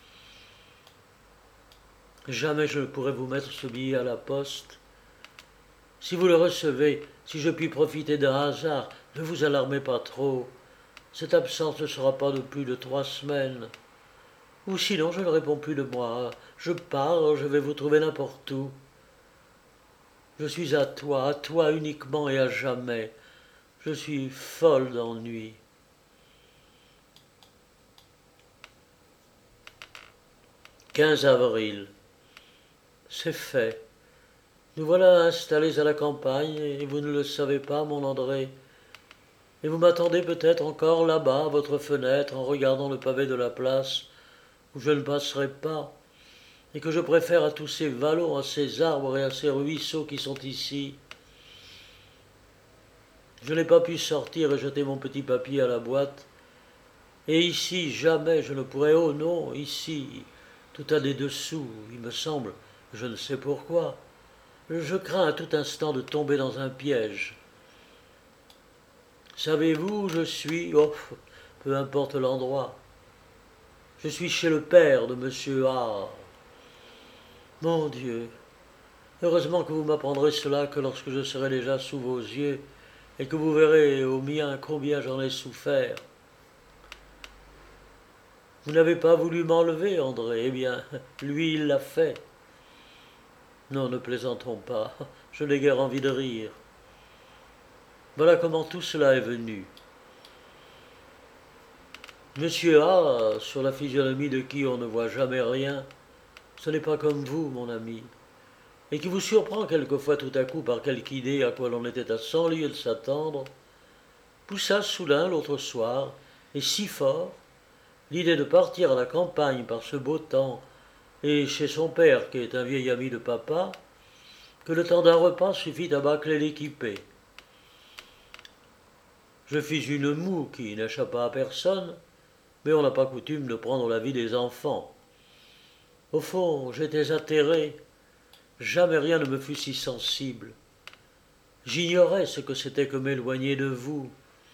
Speaker 1: Jamais je ne pourrai vous mettre ce billet à la poste. Si vous le recevez, si je puis profiter d'un hasard, ne vous alarmez pas trop. Cette absence ne sera pas de plus de 3 semaines. Ou sinon, je ne réponds plus de moi. Je pars, je vais vous trouver n'importe où. Je suis à toi uniquement et à jamais. Je suis folle d'ennui. 15 avril. C'est fait. Nous voilà installés à la campagne, et vous ne le savez pas, mon André. Et vous m'attendez peut-être encore là-bas, à votre fenêtre, en regardant le pavé de la place, où je ne passerai pas, et que je préfère à tous ces vallons, à ces arbres et à ces ruisseaux qui sont ici. Je n'ai pas pu sortir et jeter mon petit papier à la boîte, et ici, jamais je ne pourrai, oh non, ici, tout a des dessous, il me semble, je ne sais pourquoi. Je crains à tout instant de tomber dans un piège. Savez-vous où je suis? Oh, peu importe l'endroit. Je suis chez le père de monsieur A. Mon Dieu, heureusement que vous m'apprendrez cela que lorsque je serai déjà sous vos yeux et que vous verrez au mien combien j'en ai souffert. Vous n'avez pas voulu m'enlever, André. Eh bien, lui, il l'a fait. Non, ne plaisantons pas. Je n'ai guère envie de rire. Voilà comment tout cela est venu. Monsieur A, sur la physionomie de qui on ne voit jamais rien, ce n'est pas comme vous, mon ami, et qui vous surprend quelquefois tout à coup par quelque idée à quoi l'on était à 100 lieues de s'attendre, poussa soudain l'autre soir, et si fort, l'idée de partir à la campagne par ce beau temps, et chez son père qui est un vieil ami de papa, que le temps d'un repas suffit à bâcler l'équipée. Je fis une moue qui n'échappa à personne, mais on n'a pas coutume de prendre la vie des enfants. Au fond, j'étais atterré, jamais rien ne me fut si sensible. J'ignorais ce que c'était que m'éloigner de vous.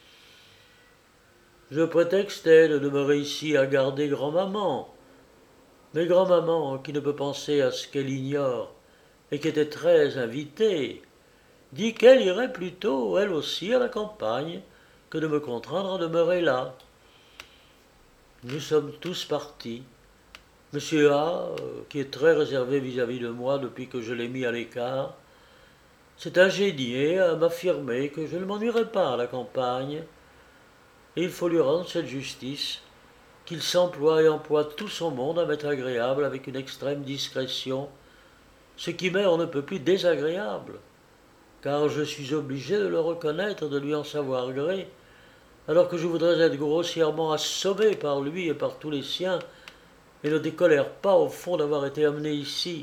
Speaker 1: Je prétextais de demeurer ici à garder grand-maman, mais grand-maman, qui ne peut penser à ce qu'elle ignore, et qui était très invitée, dit qu'elle irait plutôt, elle aussi, à la campagne, que de me contraindre à demeurer là. Nous sommes tous partis. Monsieur A, qui est très réservé vis-à-vis de moi depuis que je l'ai mis à l'écart, s'est ingénié à m'affirmer que je ne m'ennuierais pas à la campagne, et il faut lui rendre cette justice, qu'il s'emploie et emploie tout son monde à m'être agréable avec une extrême discrétion, ce qui m'est on ne peut plus désagréable, car je suis obligé de le reconnaître, de lui en savoir gré, alors que je voudrais être grossièrement assommé par lui et par tous les siens, et ne décolère pas au fond d'avoir été amené ici.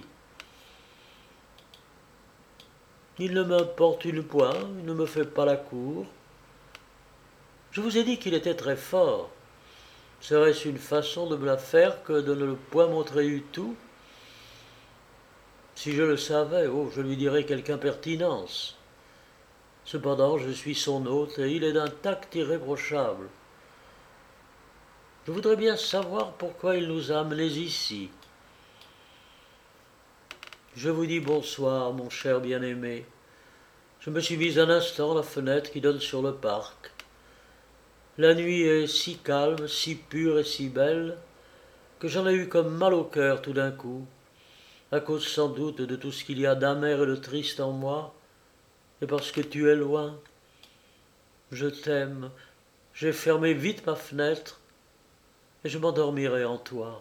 Speaker 1: Il ne m'importune point, il ne me fait pas la cour. Je vous ai dit qu'il était très fort. Serait-ce une façon de me la faire que de ne le point montrer du tout? Si je le savais, oh, je lui dirais quelque impertinence. Cependant, je suis son hôte et il est d'un tact irréprochable. Je voudrais bien savoir pourquoi il nous a amenés ici. Je vous dis bonsoir, mon cher bien-aimé. Je me suis mis un instant à la fenêtre qui donne sur le parc. La nuit est si calme, si pure et si belle, que j'en ai eu comme mal au cœur tout d'un coup, à cause sans doute de tout ce qu'il y a d'amer et de triste en moi, et parce que tu es loin. Je t'aime, j'ai fermé vite ma fenêtre, et je m'endormirai en toi.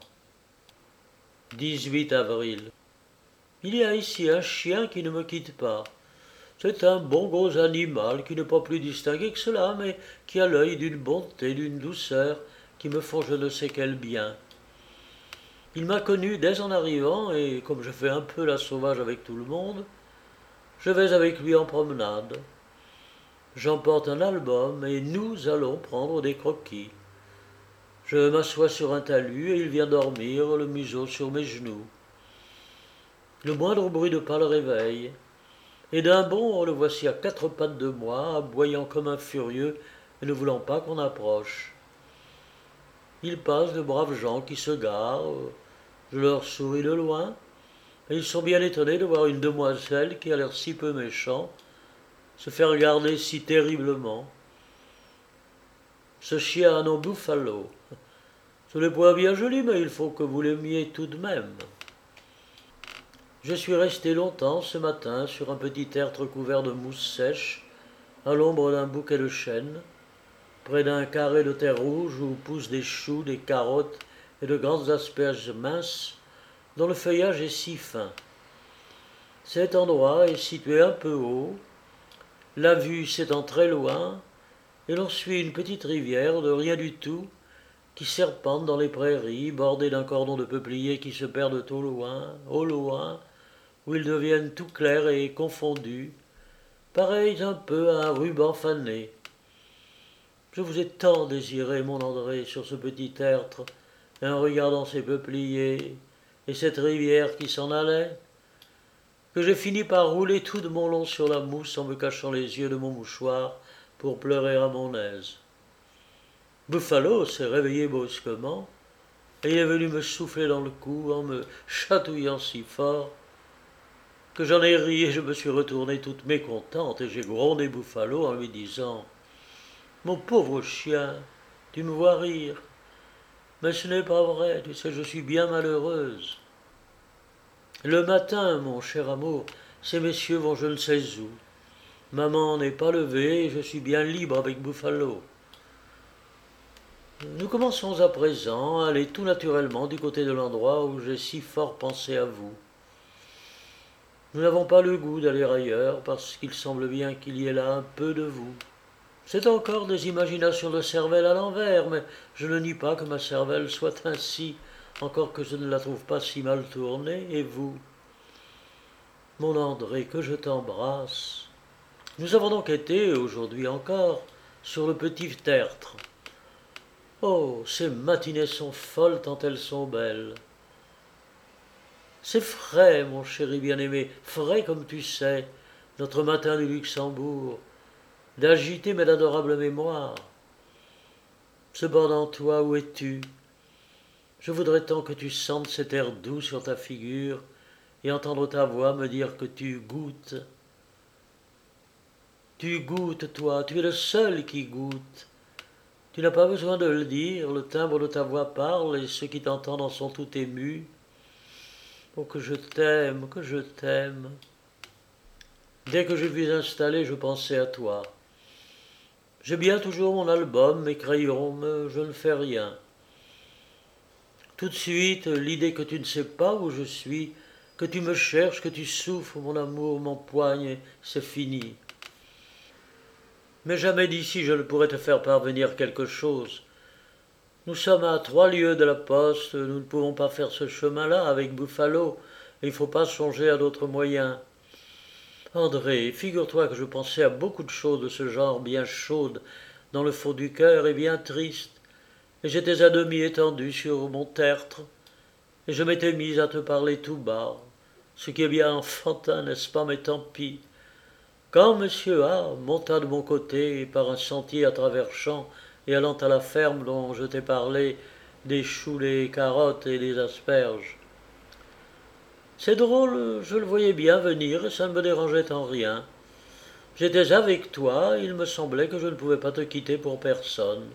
Speaker 1: 18 avril. Il y a ici un chien qui ne me quitte pas. C'est un bon gros animal qui n'est pas plus distingué que cela, mais qui a l'œil d'une bonté, d'une douceur, qui me font je ne sais quel bien. Il m'a connu dès en arrivant, et comme je fais un peu la sauvage avec tout le monde, je vais avec lui en promenade. J'emporte un album, et nous allons prendre des croquis. Je m'assois sur un talus, et il vient dormir, le museau sur mes genoux. Le moindre bruit de pas le réveille. Et d'un bond, le voici à 4 pattes de moi, aboyant comme un furieux et ne voulant pas qu'on approche. Il passe de braves gens qui se garent, je leur souris de loin, et ils sont bien étonnés de voir une demoiselle qui a l'air si peu méchant se faire regarder si terriblement. Ce chien a un nom Buffalo. Ce n'est point bien joli, mais il faut que vous l'aimiez tout de même. Je suis resté longtemps ce matin sur un petit tertre couvert de mousse sèche, à l'ombre d'un bouquet de chênes, près d'un carré de terre rouge où poussent des choux, des carottes et de grandes asperges minces, dont le feuillage est si fin. Cet endroit est situé un peu haut, la vue s'étend très loin, et l'on suit une petite rivière de rien du tout qui serpente dans les prairies, bordée d'un cordon de peupliers qui se perdent au loin, où ils deviennent tout clairs et confondus, pareils un peu à un ruban fané. Je vous ai tant désiré, mon André, sur ce petit tertre, et en regardant ces peupliers et cette rivière qui s'en allait, que j'ai fini par rouler tout de mon long sur la mousse en me cachant les yeux de mon mouchoir pour pleurer à mon aise. Buffalo s'est réveillé brusquement, et il est venu me souffler dans le cou en me chatouillant si fort que j'en ai ri et je me suis retournée toute mécontente et j'ai grondé Buffalo en lui disant « Mon pauvre chien, tu me vois rire, mais ce n'est pas vrai, tu sais, je suis bien malheureuse. Le matin, mon cher amour, ces messieurs vont je ne sais où. Maman n'est pas levée et je suis bien libre avec Buffalo. Nous commençons à présent à aller tout naturellement du côté de l'endroit où j'ai si fort pensé à vous. Nous n'avons pas le goût d'aller ailleurs parce qu'il semble bien qu'il y ait là un peu de vous. C'est encore des imaginations de cervelle à l'envers, mais je ne nie pas que ma cervelle soit ainsi, encore que je ne la trouve pas si mal tournée, et vous, mon André, que je t'embrasse. Nous avons donc été, aujourd'hui encore, sur le petit tertre. Oh, ces matinées sont folles tant elles sont belles. C'est frais, mon chéri bien-aimé, frais comme tu sais, notre matin du Luxembourg, d'agiter mais d'adorables mémoires. Cependant, toi, où es-tu? Je voudrais tant que tu sentes cet air doux sur ta figure et entendre ta voix me dire que tu goûtes. Tu goûtes, toi, tu es le seul qui goûte. Tu n'as pas besoin de le dire, le timbre de ta voix parle et ceux qui t'entendent en sont tout émus. Oh, que je t'aime, que je t'aime. Dès que je fus installé, je pensais à toi. J'ai bien toujours mon album, mes crayons, mais je ne fais rien. Tout de suite, l'idée que tu ne sais pas où je suis, que tu me cherches, que tu souffres, mon amour, m'empoigne, c'est fini. Mais jamais d'ici je ne pourrais te faire parvenir quelque chose. Nous sommes à 3 lieues de la poste, nous ne pouvons pas faire ce chemin-là avec Buffalo, et il ne faut pas songer à d'autres moyens. André, figure-toi que je pensais à beaucoup de choses de ce genre bien chaudes dans le fond du cœur et bien tristes, et j'étais à demi étendu sur mon tertre, et je m'étais mise à te parler tout bas, ce qui est bien enfantin, n'est-ce pas, mais tant pis. Quand monsieur A monta de mon côté par un sentier à travers champs et allant à la ferme dont je t'ai parlé, des choux, des carottes et des asperges. C'est drôle, je le voyais bien venir et ça ne me dérangeait en rien. J'étais avec toi, il me semblait que je ne pouvais pas te quitter pour personne.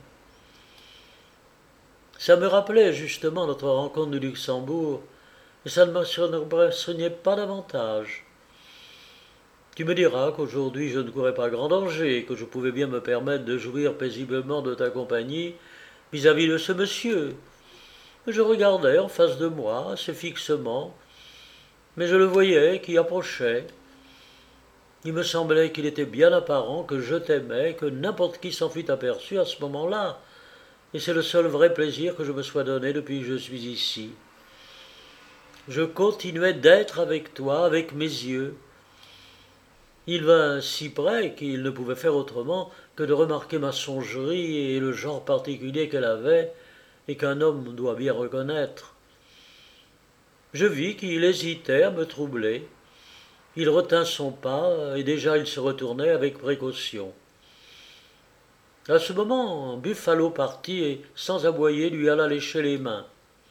Speaker 1: Ça me rappelait justement notre rencontre du Luxembourg, et ça ne m'impressionnait pas davantage. Tu me diras qu'aujourd'hui je ne courais pas grand danger et que je pouvais bien me permettre de jouir paisiblement de ta compagnie vis-à-vis de ce monsieur. Je regardais en face de moi, assez fixement, mais je le voyais qui approchait. Il me semblait qu'il était bien apparent que je t'aimais, que n'importe qui s'en fût aperçu à ce moment-là, et c'est le seul vrai plaisir que je me sois donné depuis que je suis ici. Je continuais d'être avec toi, avec mes yeux. Il vint si près qu'il ne pouvait faire autrement que de remarquer ma songerie et le genre particulier qu'elle avait, et qu'un homme doit bien reconnaître. Je vis qu'il hésitait à me troubler. Il retint son pas, et déjà il se retournait avec précaution. À ce moment, Buffalo partit et, sans aboyer, lui alla lécher les mains.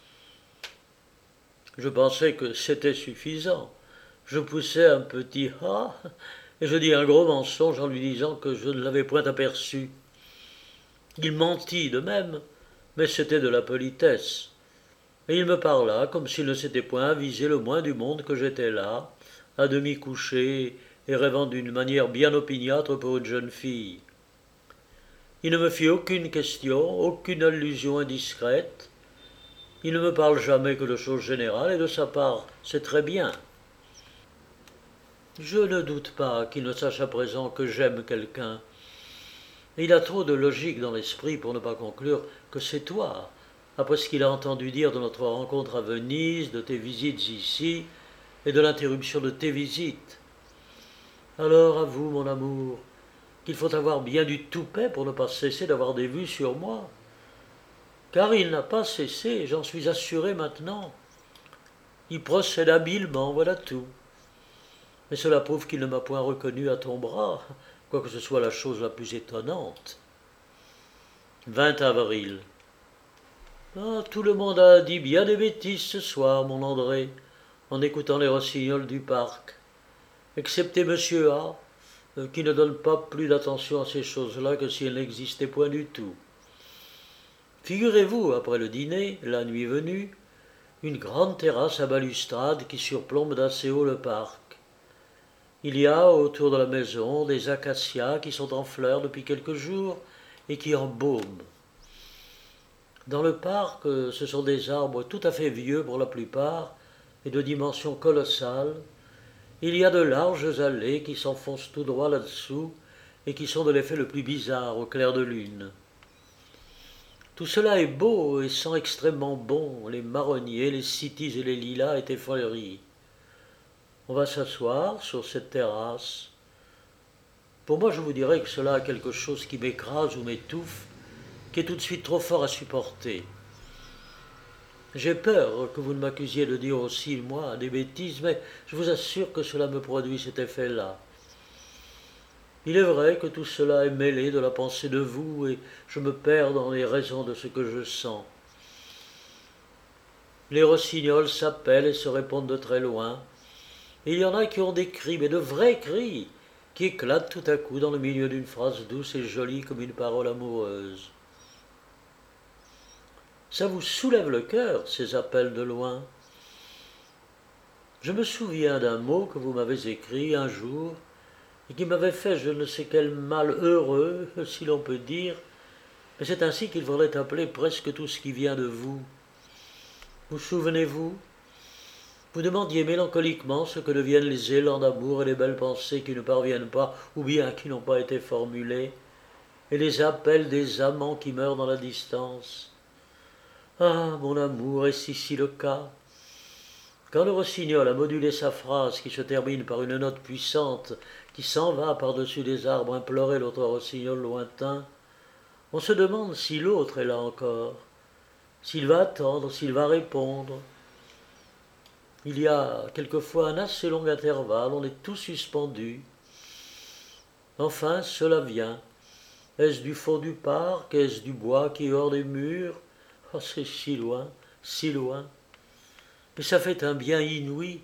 Speaker 1: Je pensais que c'était suffisant. Je poussai un petit « ah » et je dis un gros mensonge en lui disant que je ne l'avais point aperçu. Il mentit de même, mais c'était de la politesse. Et il me parla comme s'il ne s'était point avisé le moins du monde que j'étais là, à demi couché et rêvant d'une manière bien opiniâtre pour une jeune fille. Il ne me fit aucune question, aucune allusion indiscrète. Il ne me parle jamais que de choses générales, et de sa part, c'est très bien. Je ne doute pas qu'il ne sache à présent que j'aime quelqu'un. Il a trop de logique dans l'esprit pour ne pas conclure que c'est toi, après ce qu'il a entendu dire de notre rencontre à Venise, de tes visites ici, et de l'interruption de tes visites. Alors, avoue, mon amour, qu'il faut avoir bien du toupet pour ne pas cesser d'avoir des vues sur moi. Car il n'a pas cessé, j'en suis assuré maintenant. Il procède habilement, voilà tout. Mais cela prouve qu'il ne m'a point reconnu à ton bras, quoique ce soit la chose la plus étonnante. 20 avril. Ah, tout le monde a dit bien des bêtises ce soir, mon André, en écoutant les rossignols du parc, excepté monsieur A, qui ne donne pas plus d'attention à ces choses-là que si elles n'existaient point du tout. Figurez-vous, après le dîner, la nuit venue, une grande terrasse à balustrade qui surplombe d'assez haut le parc. Il y a autour de la maison des acacias qui sont en fleurs depuis quelques jours et qui embaument. Dans le parc, ce sont des arbres tout à fait vieux pour la plupart et de dimensions colossales. Il y a de larges allées qui s'enfoncent tout droit là-dessous et qui sont de l'effet le plus bizarre au clair de lune. Tout cela est beau et sent extrêmement bon. Les marronniers, les cytises et les lilas étaient fleuris. On va s'asseoir sur cette terrasse. Pour moi, je vous dirais que cela a quelque chose qui m'écrase ou m'étouffe, qui est tout de suite trop fort à supporter. J'ai peur que vous ne m'accusiez de dire aussi, moi, des bêtises, mais je vous assure que cela me produit cet effet-là. Il est vrai que tout cela est mêlé de la pensée de vous, et je me perds dans les raisons de ce que je sens. Les rossignols s'appellent et se répondent de très loin. Et il y en a qui ont des cris, mais de vrais cris, qui éclatent tout à coup dans le milieu d'une phrase douce et jolie comme une parole amoureuse. Ça vous soulève le cœur, ces appels de loin. Je me souviens d'un mot que vous m'avez écrit un jour, et qui m'avait fait je ne sais quel mal heureux, si l'on peut dire, mais c'est ainsi qu'il faudrait appeler presque tout ce qui vient de vous. Vous souvenez-vous ? Vous demandiez mélancoliquement ce que deviennent les élans d'amour et les belles pensées qui ne parviennent pas, ou bien qui n'ont pas été formulées, et les appels des amants qui meurent dans la distance. Ah, mon amour, est-ce ici le cas ? Quand le rossignol a modulé sa phrase qui se termine par une note puissante qui s'en va par-dessus les arbres implorer l'autre rossignol lointain, on se demande si l'autre est là encore, s'il va attendre, s'il va répondre. Il y a quelquefois un assez long intervalle, on est tout suspendu. Enfin, cela vient. Est-ce du fond du parc? Est-ce du bois qui est hors des murs? Oh, c'est si loin, si loin. Mais ça fait un bien inouï.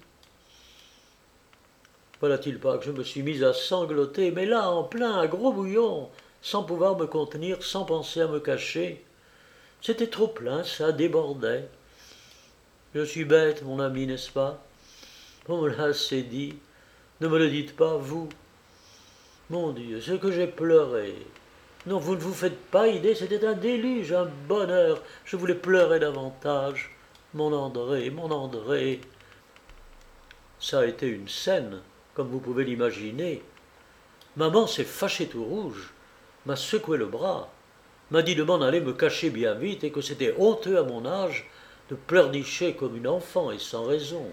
Speaker 1: Voilà-t-il pas que je me suis mis à sangloter, mais là, en plein, à gros bouillon, sans pouvoir me contenir, sans penser à me cacher. C'était trop plein, ça débordait. Je suis bête, mon ami, n'est-ce pas? On me l'a assez dit. Ne me le dites pas, vous. Mon Dieu, ce que j'ai pleuré. Non, vous ne vous faites pas idée, c'était un déluge, un bonheur. Je voulais pleurer davantage. Mon André, mon André. Ça a été une scène, comme vous pouvez l'imaginer. Maman s'est fâchée tout rouge, m'a secoué le bras, m'a dit de m'en aller me cacher bien vite et que c'était honteux à mon âge de pleurnicher comme une enfant et sans raison.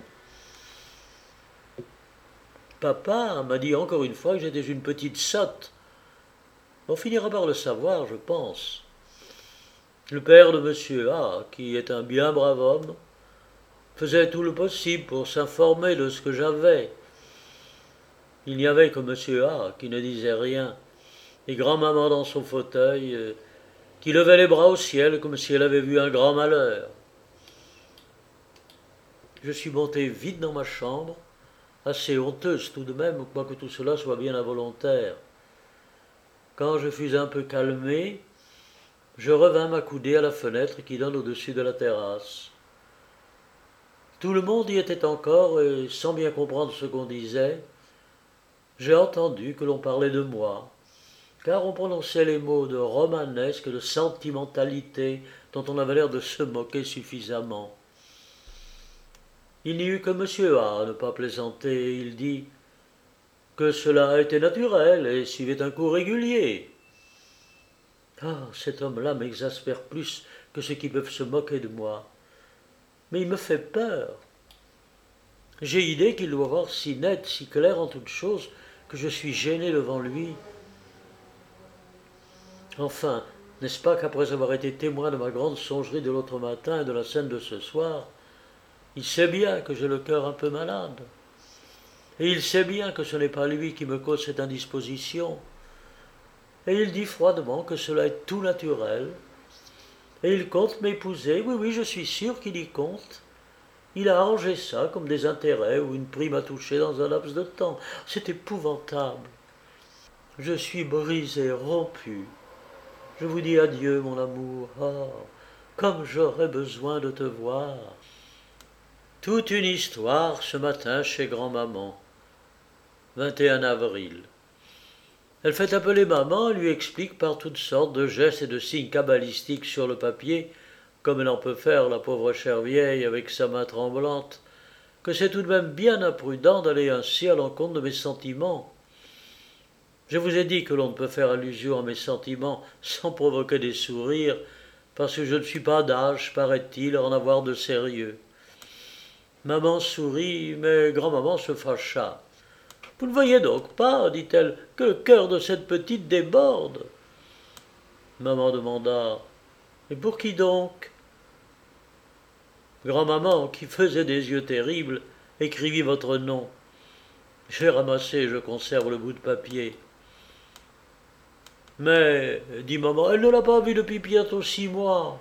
Speaker 1: Papa m'a dit encore une fois que j'étais une petite sotte. On finira par le savoir, je pense. Le père de monsieur A, qui est un bien brave homme, faisait tout le possible pour s'informer de ce que j'avais. Il n'y avait que monsieur A qui ne disait rien, et grand-maman dans son fauteuil, qui levait les bras au ciel comme si elle avait vu un grand malheur. Je suis monté vite dans ma chambre, assez honteuse tout de même, quoique tout cela soit bien involontaire. Quand je fus un peu calmé, je revins m'accouder à la fenêtre qui donne au-dessus de la terrasse. Tout le monde y était encore, et sans bien comprendre ce qu'on disait, j'ai entendu que l'on parlait de moi, car on prononçait les mots de romanesque, de sentimentalité, dont on avait l'air de se moquer suffisamment. Il n'y eut que monsieur A à ne pas plaisanter, et il dit que cela était naturel et suivait un cours régulier. Ah, cet homme-là m'exaspère plus que ceux qui peuvent se moquer de moi. Mais il me fait peur. J'ai idée qu'il doit voir si net, si clair en toutes choses, que je suis gêné devant lui. Enfin, n'est-ce pas qu'après avoir été témoin de ma grande songerie de l'autre matin et de la scène de ce soir, il sait bien que j'ai le cœur un peu malade. Et il sait bien que ce n'est pas lui qui me cause cette indisposition, et il dit froidement que cela est tout naturel, et il compte m'épouser. Oui, oui, je suis sûr qu'il y compte. Il a arrangé ça comme des intérêts ou une prime à toucher dans un laps de temps. C'est épouvantable. Je suis brisé, rompu. Je vous dis adieu, mon amour. Oh, comme j'aurais besoin de te voir. Toute une histoire ce matin chez grand-maman. 21 avril. Elle fait appeler maman et lui explique par toutes sortes de gestes et de signes cabalistiques sur le papier, comme elle en peut faire, la pauvre chère vieille, avec sa main tremblante, que c'est tout de même bien imprudent d'aller ainsi à l'encontre de mes sentiments. Je vous ai dit que l'on ne peut faire allusion à mes sentiments sans provoquer des sourires, parce que je ne suis pas d'âge, paraît-il, à en avoir de sérieux. Maman sourit, mais grand-maman se fâcha. Vous ne voyez donc pas, dit-elle, que le cœur de cette petite déborde. Maman demanda. Et pour qui donc? Grand-maman, qui faisait des yeux terribles, écrivit votre nom. J'ai ramassé et je conserve le bout de papier. Mais, dit maman, elle ne l'a pas vu depuis bientôt 6 mois.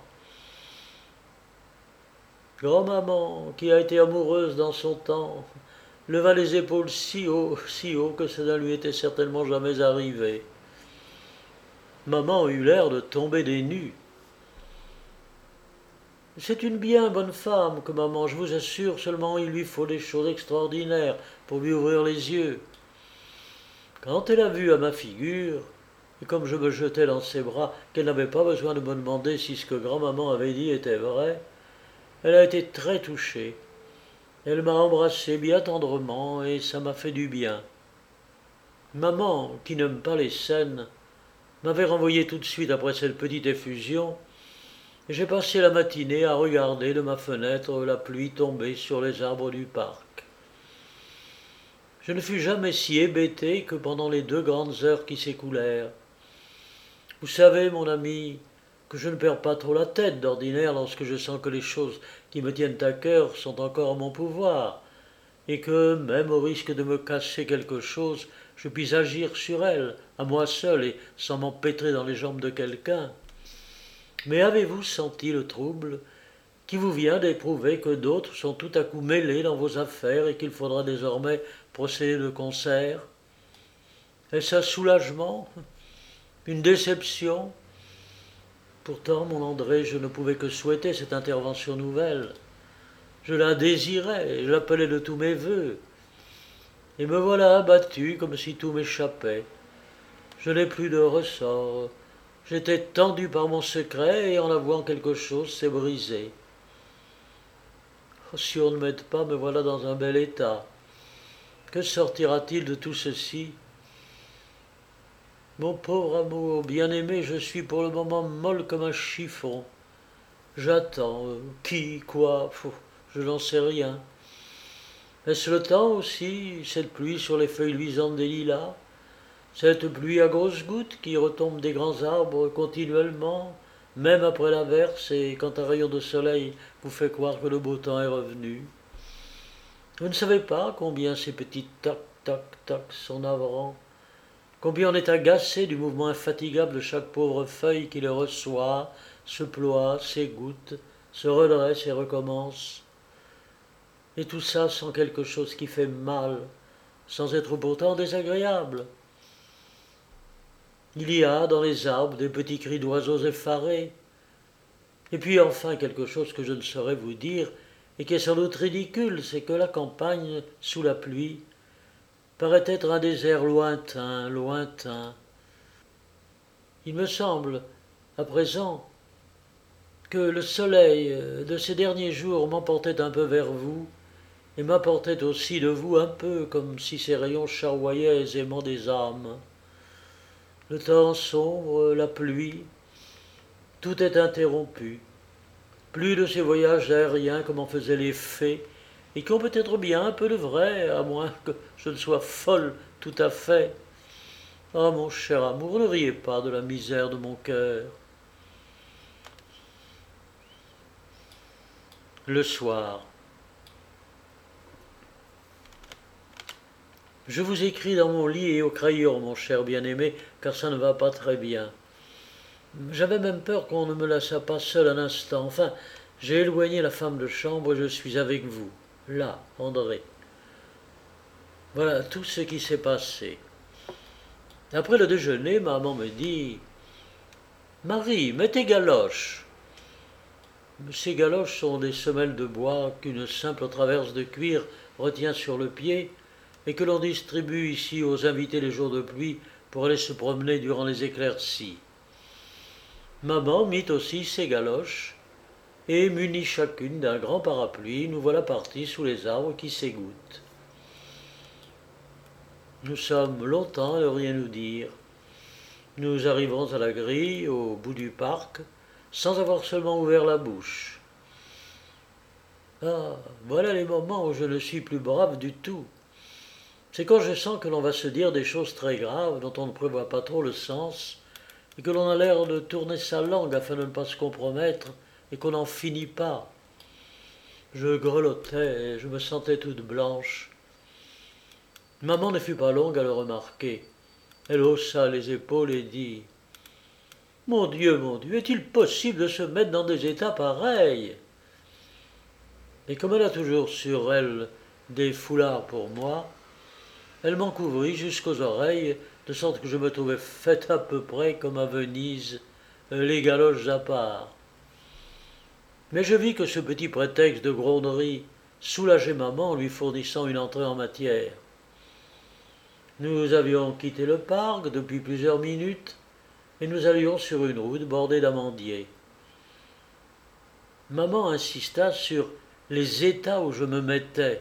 Speaker 1: Grand-maman, qui a été amoureuse dans son temps, leva les épaules si haut que cela ne lui était certainement jamais arrivé. Maman eut l'air de tomber des nues. C'est une bien bonne femme que maman, je vous assure, seulement il lui faut des choses extraordinaires pour lui ouvrir les yeux. Quand elle a vu à ma figure, et comme je me jetais dans ses bras, qu'elle n'avait pas besoin de me demander si ce que grand-maman avait dit était vrai, elle a été très touchée. Elle m'a embrassé bien tendrement et ça m'a fait du bien. Maman, qui n'aime pas les scènes, m'avait renvoyé tout de suite après cette petite effusion, et j'ai passé la matinée à regarder de ma fenêtre la pluie tomber sur les arbres du parc. Je ne fus jamais si hébété que pendant les 2 grandes heures qui s'écoulèrent. Vous savez, mon ami, que je ne perds pas trop la tête d'ordinaire lorsque je sens que les choses qui me tiennent à cœur sont encore en mon pouvoir, et que, même au risque de me casser quelque chose, je puis agir sur elles, à moi seul et sans m'empêtrer dans les jambes de quelqu'un. Mais avez-vous senti le trouble qui vous vient d'éprouver que d'autres sont tout à coup mêlés dans vos affaires et qu'il faudra désormais procéder de concert? Est-ce un soulagement? Une déception? Pourtant, mon André, je ne pouvais que souhaiter cette intervention nouvelle. Je la désirais, je l'appelais de tous mes vœux. Et me voilà abattu comme si tout m'échappait. Je n'ai plus de ressort. J'étais tendu par mon secret et en avouant quelque chose, c'est brisé. Oh, si on ne m'aide pas, me voilà dans un bel état. Que sortira-t-il de tout ceci? Mon pauvre amour, bien-aimé, je suis pour le moment molle comme un chiffon. J'attends. Qui? Quoi? Je n'en sais rien. Est-ce le temps aussi, cette pluie sur les feuilles luisantes des lilas? Cette pluie à grosses gouttes qui retombe des grands arbres continuellement, même après l'averse et quand un rayon de soleil vous fait croire que le beau temps est revenu? Vous ne savez pas combien ces petits tac, tac, tac sont navrants, combien on est agacé du mouvement infatigable de chaque pauvre feuille qui les reçoit, se ploie, s'égoutte, se redresse et recommence. Et tout ça sans quelque chose qui fait mal, sans être pourtant désagréable. Il y a dans les arbres des petits cris d'oiseaux effarés. Et puis enfin quelque chose que je ne saurais vous dire, et qui est sans doute ridicule, c'est que la campagne, sous la pluie, paraît être un désert lointain, lointain. Il me semble, à présent, que le soleil de ces derniers jours m'emportait un peu vers vous, et m'apportait aussi de vous un peu, comme si ses rayons charroyaient aisément des âmes. Le temps sombre, la pluie, tout est interrompu. Plus de ces voyages aériens comme en faisaient les fées, et qui ont peut-être bien un peu de vrai, à moins que je ne sois folle tout à fait. Ah, mon cher amour, ne riez pas de la misère de mon cœur. Le soir. Je vous écris dans mon lit et au crayon, mon cher bien-aimé, car ça ne va pas très bien. J'avais même peur qu'on ne me laissât pas seul un instant. Enfin, j'ai éloigné la femme de chambre et je suis avec vous. Là, André. Voilà tout ce qui s'est passé. Après le déjeuner, maman me dit: Marie, mets tes galoches. Ces galoches sont des semelles de bois qu'une simple traverse de cuir retient sur le pied et que l'on distribue ici aux invités les jours de pluie pour aller se promener durant les éclaircies. Maman mit aussi ses galoches, et, munies chacune d'un grand parapluie, nous voilà partis sous les arbres qui s'égouttent. Nous sommes longtemps à ne rien nous dire. Nous arrivons à la grille, au bout du parc, sans avoir seulement ouvert la bouche. Ah, voilà les moments où je ne suis plus brave du tout. C'est quand je sens que l'on va se dire des choses très graves dont on ne prévoit pas trop le sens, et que l'on a l'air de tourner sa langue afin de ne pas se compromettre, et qu'on n'en finit pas. Je grelottais et je me sentais toute blanche. Maman ne fut pas longue à le remarquer. Elle haussa les épaules et dit: mon Dieu, est-il possible de se mettre dans des états pareils? Et comme elle a toujours sur elle des foulards pour moi, elle m'en couvrit jusqu'aux oreilles, de sorte que je me trouvais faite à peu près comme à Venise, les galoches à part. Mais je vis que ce petit prétexte de gronderie soulageait maman en lui fournissant une entrée en matière. Nous avions quitté le parc depuis plusieurs minutes et nous allions sur une route bordée d'amandiers. Maman insista sur les états où je me mettais.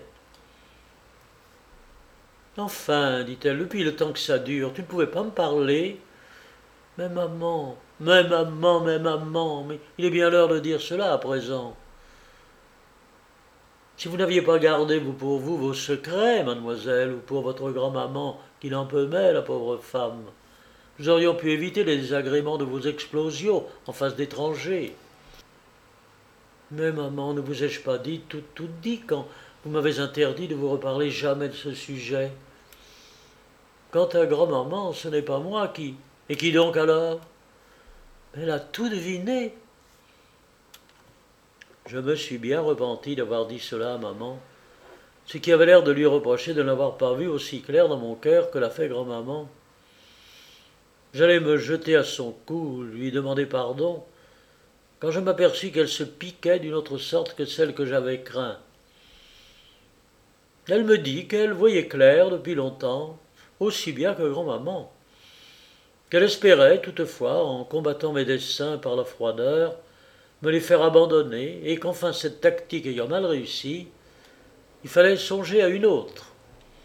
Speaker 1: Enfin, dit-elle, depuis le temps que ça dure, tu ne pouvais pas me parler? Mais maman, mais il est bien l'heure de dire cela à présent. Si vous n'aviez pas gardé pour vous vos secrets, mademoiselle, ou pour votre grand-maman, qui n'en peut mais, la pauvre femme, nous aurions pu éviter les désagréments de vos explosions en face d'étrangers. Mais maman, ne vous ai-je pas dit tout dit quand vous m'avez interdit de vous reparler jamais de ce sujet? Quant à grand-maman, ce n'est pas moi qui... Et qui donc alors? Elle a tout deviné. Je me suis bien repenti d'avoir dit cela à maman, ce qui avait l'air de lui reprocher de n'avoir pas vu aussi clair dans mon cœur que l'a fait grand-maman. J'allais me jeter à son cou, lui demander pardon, quand je m'aperçus qu'elle se piquait d'une autre sorte que celle que j'avais craint. Elle me dit qu'elle voyait clair depuis longtemps, aussi bien que grand-maman, qu'elle espérait toutefois, en combattant mes desseins par la froideur, me les faire abandonner, et qu'enfin cette tactique ayant mal réussi, il fallait songer à une autre.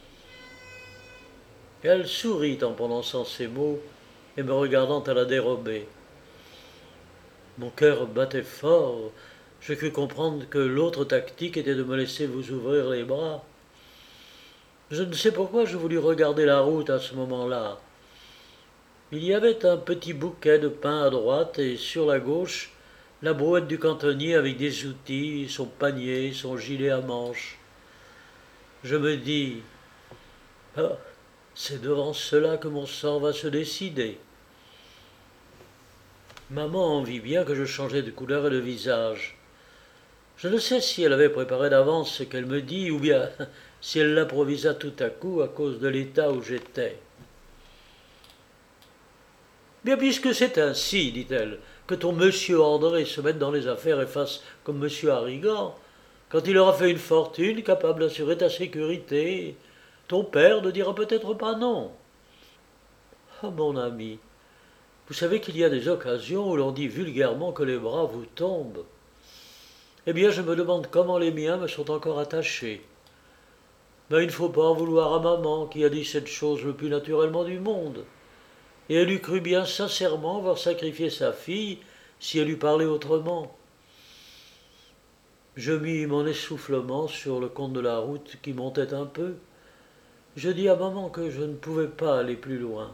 Speaker 1: Elle sourit en prononçant ces mots et me regardant à la dérobée. Mon cœur battait fort. Je crus comprendre que l'autre tactique était de me laisser vous ouvrir les bras. Je ne sais pourquoi je voulus regarder la route à ce moment-là. Il y avait un petit bouquet de pin à droite et sur la gauche, la brouette du cantonnier avec des outils, son panier, son gilet à manches. Je me dis: ah, c'est devant cela que mon sort va se décider. Maman en vit bien que je changeais de couleur et de visage. Je ne sais si elle avait préparé d'avance ce qu'elle me dit, ou bien si elle l'improvisa tout à coup à cause de l'état où j'étais. Bien, puisque c'est ainsi, dit-elle, que ton monsieur André se mette dans les affaires et fasse comme monsieur Harrigan, quand il aura fait une fortune capable d'assurer ta sécurité, ton père ne dira peut-être pas non. Ah, mon ami, vous savez qu'il y a des occasions où l'on dit vulgairement que les bras vous tombent. Eh bien, je me demande comment les miens me sont encore attachés. Mais il ne faut pas en vouloir à maman qui a dit cette chose le plus naturellement du monde. Et elle eût cru bien sincèrement voir sacrifier sa fille si elle eût parlé autrement. Je mis mon essoufflement sur le compte de la route qui montait un peu. Je dis à maman que je ne pouvais pas aller plus loin.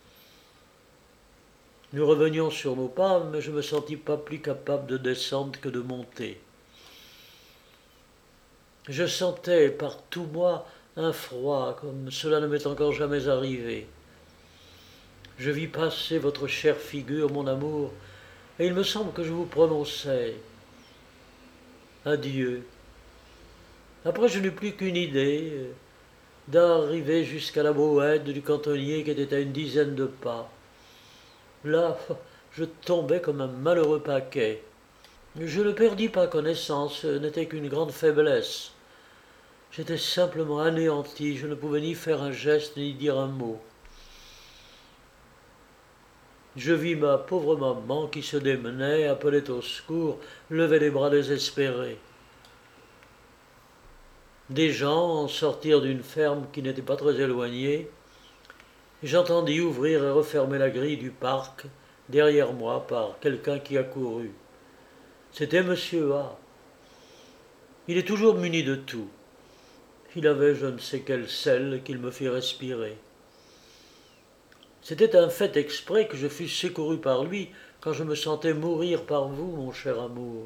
Speaker 1: Nous revenions sur nos pas, mais je me sentis pas plus capable de descendre que de monter. Je sentais par tout moi un froid comme cela ne m'est encore jamais arrivé. Je vis passer votre chère figure, mon amour, et il me semble que je vous prononçais adieu. Après, je n'eus plus qu'une idée, d'arriver jusqu'à la brouette du cantonnier qui était à une dizaine de pas. Là, je tombais comme un malheureux paquet. Je ne perdis pas connaissance, ce n'était qu'une grande faiblesse. J'étais simplement anéanti, je ne pouvais ni faire un geste ni dire un mot. Je vis ma pauvre maman qui se démenait, appelait au secours, levait les bras désespérés. Des gens sortirent d'une ferme qui n'était pas très éloignée, et j'entendis ouvrir et refermer la grille du parc derrière moi par quelqu'un qui accourut. C'était monsieur A. Il est toujours muni de tout. Il avait je ne sais quel sel qu'il me fit respirer. C'était un fait exprès que je fusse secouru par lui quand je me sentais mourir par vous, mon cher amour.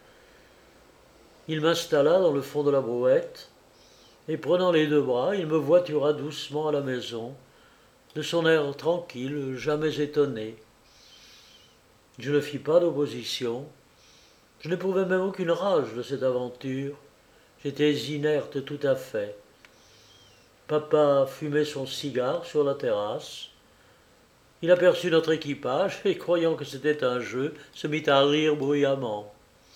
Speaker 1: Il m'installa dans le fond de la brouette, et prenant les deux bras, il me voitura doucement à la maison, de son air tranquille, jamais étonné. Je ne fis pas d'opposition, je n'éprouvais même aucune rage de cette aventure, j'étais inerte tout à fait. Papa fumait son cigare sur la terrasse. Il aperçut notre équipage et, croyant que c'était un jeu, se mit à rire bruyamment.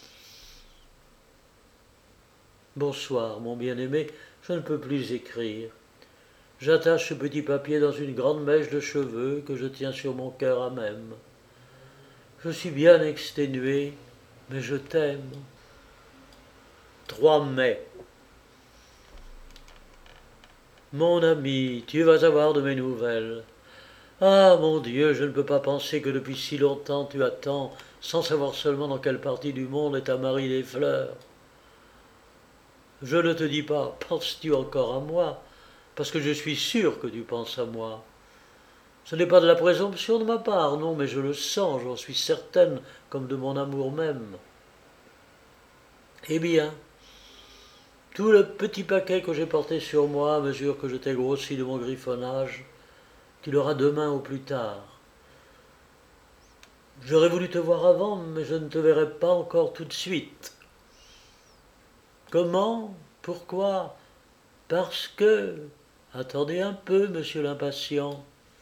Speaker 1: Bonsoir, mon bien-aimé, je ne peux plus écrire. J'attache ce petit papier dans une grande mèche de cheveux que je tiens sur mon cœur à même. Je suis bien exténué, mais je t'aime. 3 mai. Mon ami, tu vas avoir de mes nouvelles. Ah, mon Dieu, je ne peux pas penser que depuis si longtemps tu attends, sans savoir seulement dans quelle partie du monde est ta Marie des Fleurs. Je ne te dis pas, penses-tu encore à moi, parce que je suis sûr que tu penses à moi. Ce n'est pas de la présomption de ma part, non, mais je le sens, j'en suis certaine, comme de mon amour même. Eh bien, tout le petit paquet que j'ai porté sur moi à mesure que je t'ai grossi de mon griffonnage, tu l'auras demain au plus tard. J'aurais voulu te voir avant, mais je ne te verrai pas encore tout de suite. Comment? Pourquoi? Parce que... Attendez un peu, monsieur l'impatient.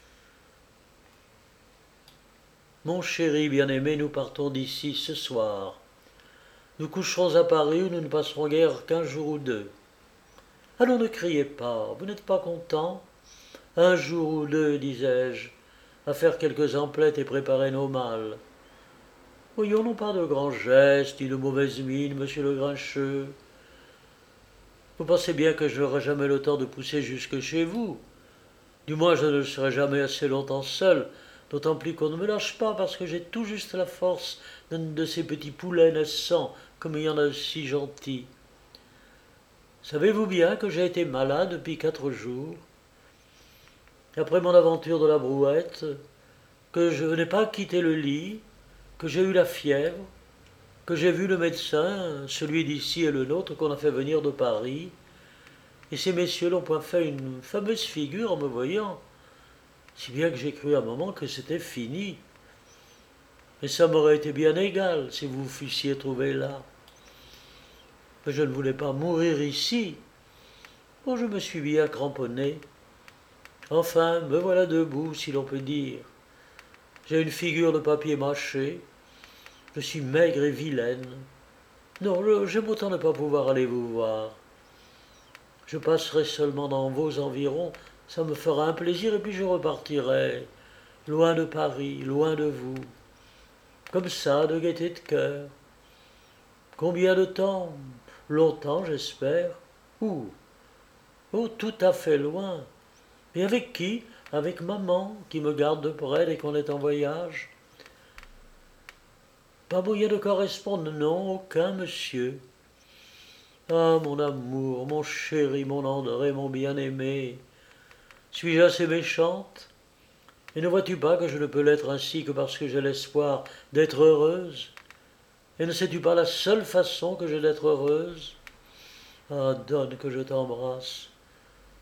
Speaker 1: Mon chéri bien-aimé, nous partons d'ici ce soir. Nous coucherons à Paris où nous ne passerons guère qu'1 jour ou 2. Allons, ne criez pas, vous n'êtes pas content? 1 jour ou 2, disais-je, à faire quelques emplettes et préparer nos malles. Voyons, non pas de grands gestes, ni de mauvaise mine, monsieur le Grincheux. Vous pensez bien que je n'aurai jamais le temps de pousser jusque chez vous. Du moins, je ne serai jamais assez longtemps seul, d'autant plus qu'on ne me lâche pas parce que j'ai tout juste la force d'un de ces petits poulets naissants, comme il y en a si gentils. Savez-vous bien que j'ai été malade depuis 4 jours, après mon aventure de la brouette, que je n'ai pas quitté le lit, que j'ai eu la fièvre, que j'ai vu le médecin, celui d'ici et le nôtre qu'on a fait venir de Paris, et ces messieurs n'ont point fait une fameuse figure en me voyant, si bien que j'ai cru à un moment que c'était fini. Mais ça m'aurait été bien égal si vous vous fussiez trouvé là. Mais je ne voulais pas mourir ici. Bon, je me suis bien cramponné. Enfin, me voilà debout, si l'on peut dire. J'ai une figure de papier mâché. Je suis maigre et vilaine. Non, j'aime autant ne pas pouvoir aller vous voir. Je passerai seulement dans vos environs, ça me fera un plaisir, et puis je repartirai, loin de Paris, loin de vous. Comme ça, de gaieté de cœur. Combien de temps? Longtemps, j'espère. Où? Oh, tout à fait loin. Et avec qui? Avec maman, qui me garde de près dès qu'on est en voyage. Pas moyen de correspondre, non, aucun, monsieur. Ah, mon amour, mon chéri, mon André, mon bien-aimé, suis-je assez méchante? Et ne vois-tu pas que je ne peux l'être ainsi que parce que j'ai l'espoir d'être heureuse? Et ne sais-tu pas la seule façon que j'ai d'être heureuse? Ah, donne que je t'embrasse.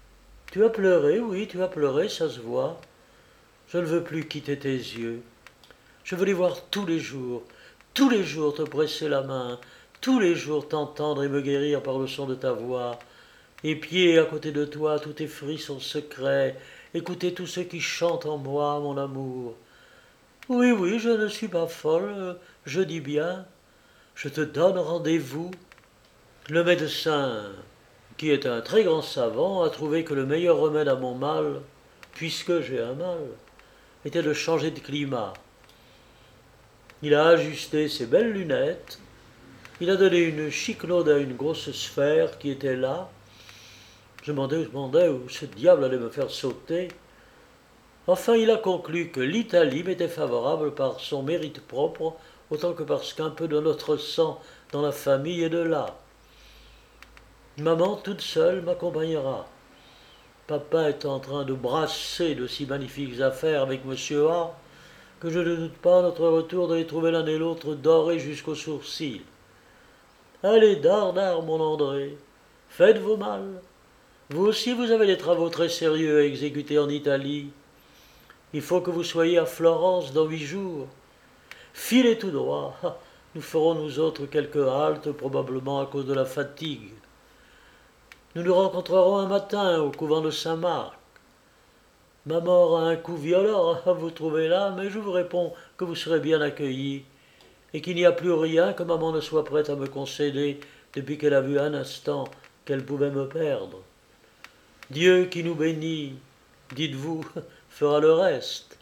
Speaker 1: Tu as pleuré, oui, tu as pleuré, ça se voit. Je ne veux plus quitter tes yeux. Je veux les voir tous les jours te presser la main, tous les jours t'entendre et me guérir par le son de ta voix. Épier à côté de toi tous tes frissons secrets, écouter tout ce qui chante en moi, mon amour. Oui, oui, je ne suis pas folle, je dis bien, je te donne rendez-vous. Le médecin, qui est un très grand savant, a trouvé que le meilleur remède à mon mal, puisque j'ai un mal, était de changer de climat. Il a ajusté ses belles lunettes, il a donné une chiquenaude à une grosse sphère qui était là. Je me demandais où ce diable allait me faire sauter. Enfin, il a conclu que l'Italie m'était favorable par son mérite propre, autant que parce qu'un peu de notre sang dans la famille est de là. Maman, toute seule, m'accompagnera. Papa est en train de brasser de si magnifiques affaires avec monsieur A, que je ne doute pas à notre retour de les trouver l'un et l'autre dorés jusqu'aux sourcils. Allez, dard, mon André, faites vos mal. Vous aussi, vous avez des travaux très sérieux à exécuter en Italie. Il faut que vous soyez à Florence dans 8 jours. Filez tout droit. Nous ferons nous autres quelques haltes, probablement à cause de la fatigue. Nous nous rencontrerons un matin au couvent de Saint-Marc. Ma mort a un coup violent à vous trouver là, mais je vous réponds que vous serez bien accueillis et qu'il n'y a plus rien que maman ne soit prête à me concéder depuis qu'elle a vu un instant qu'elle pouvait me perdre. Dieu qui nous bénit, dites-vous, fera le reste.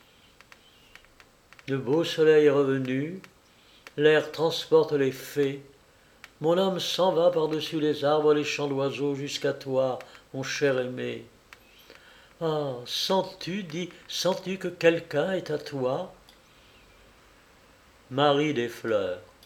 Speaker 1: Le beau soleil est revenu, l'air transporte les fées, mon âme s'en va par-dessus les arbres et les champs d'oiseaux jusqu'à toi, mon cher aimé. Ah, sens-tu que quelqu'un est à toi? Marie des Fleurs.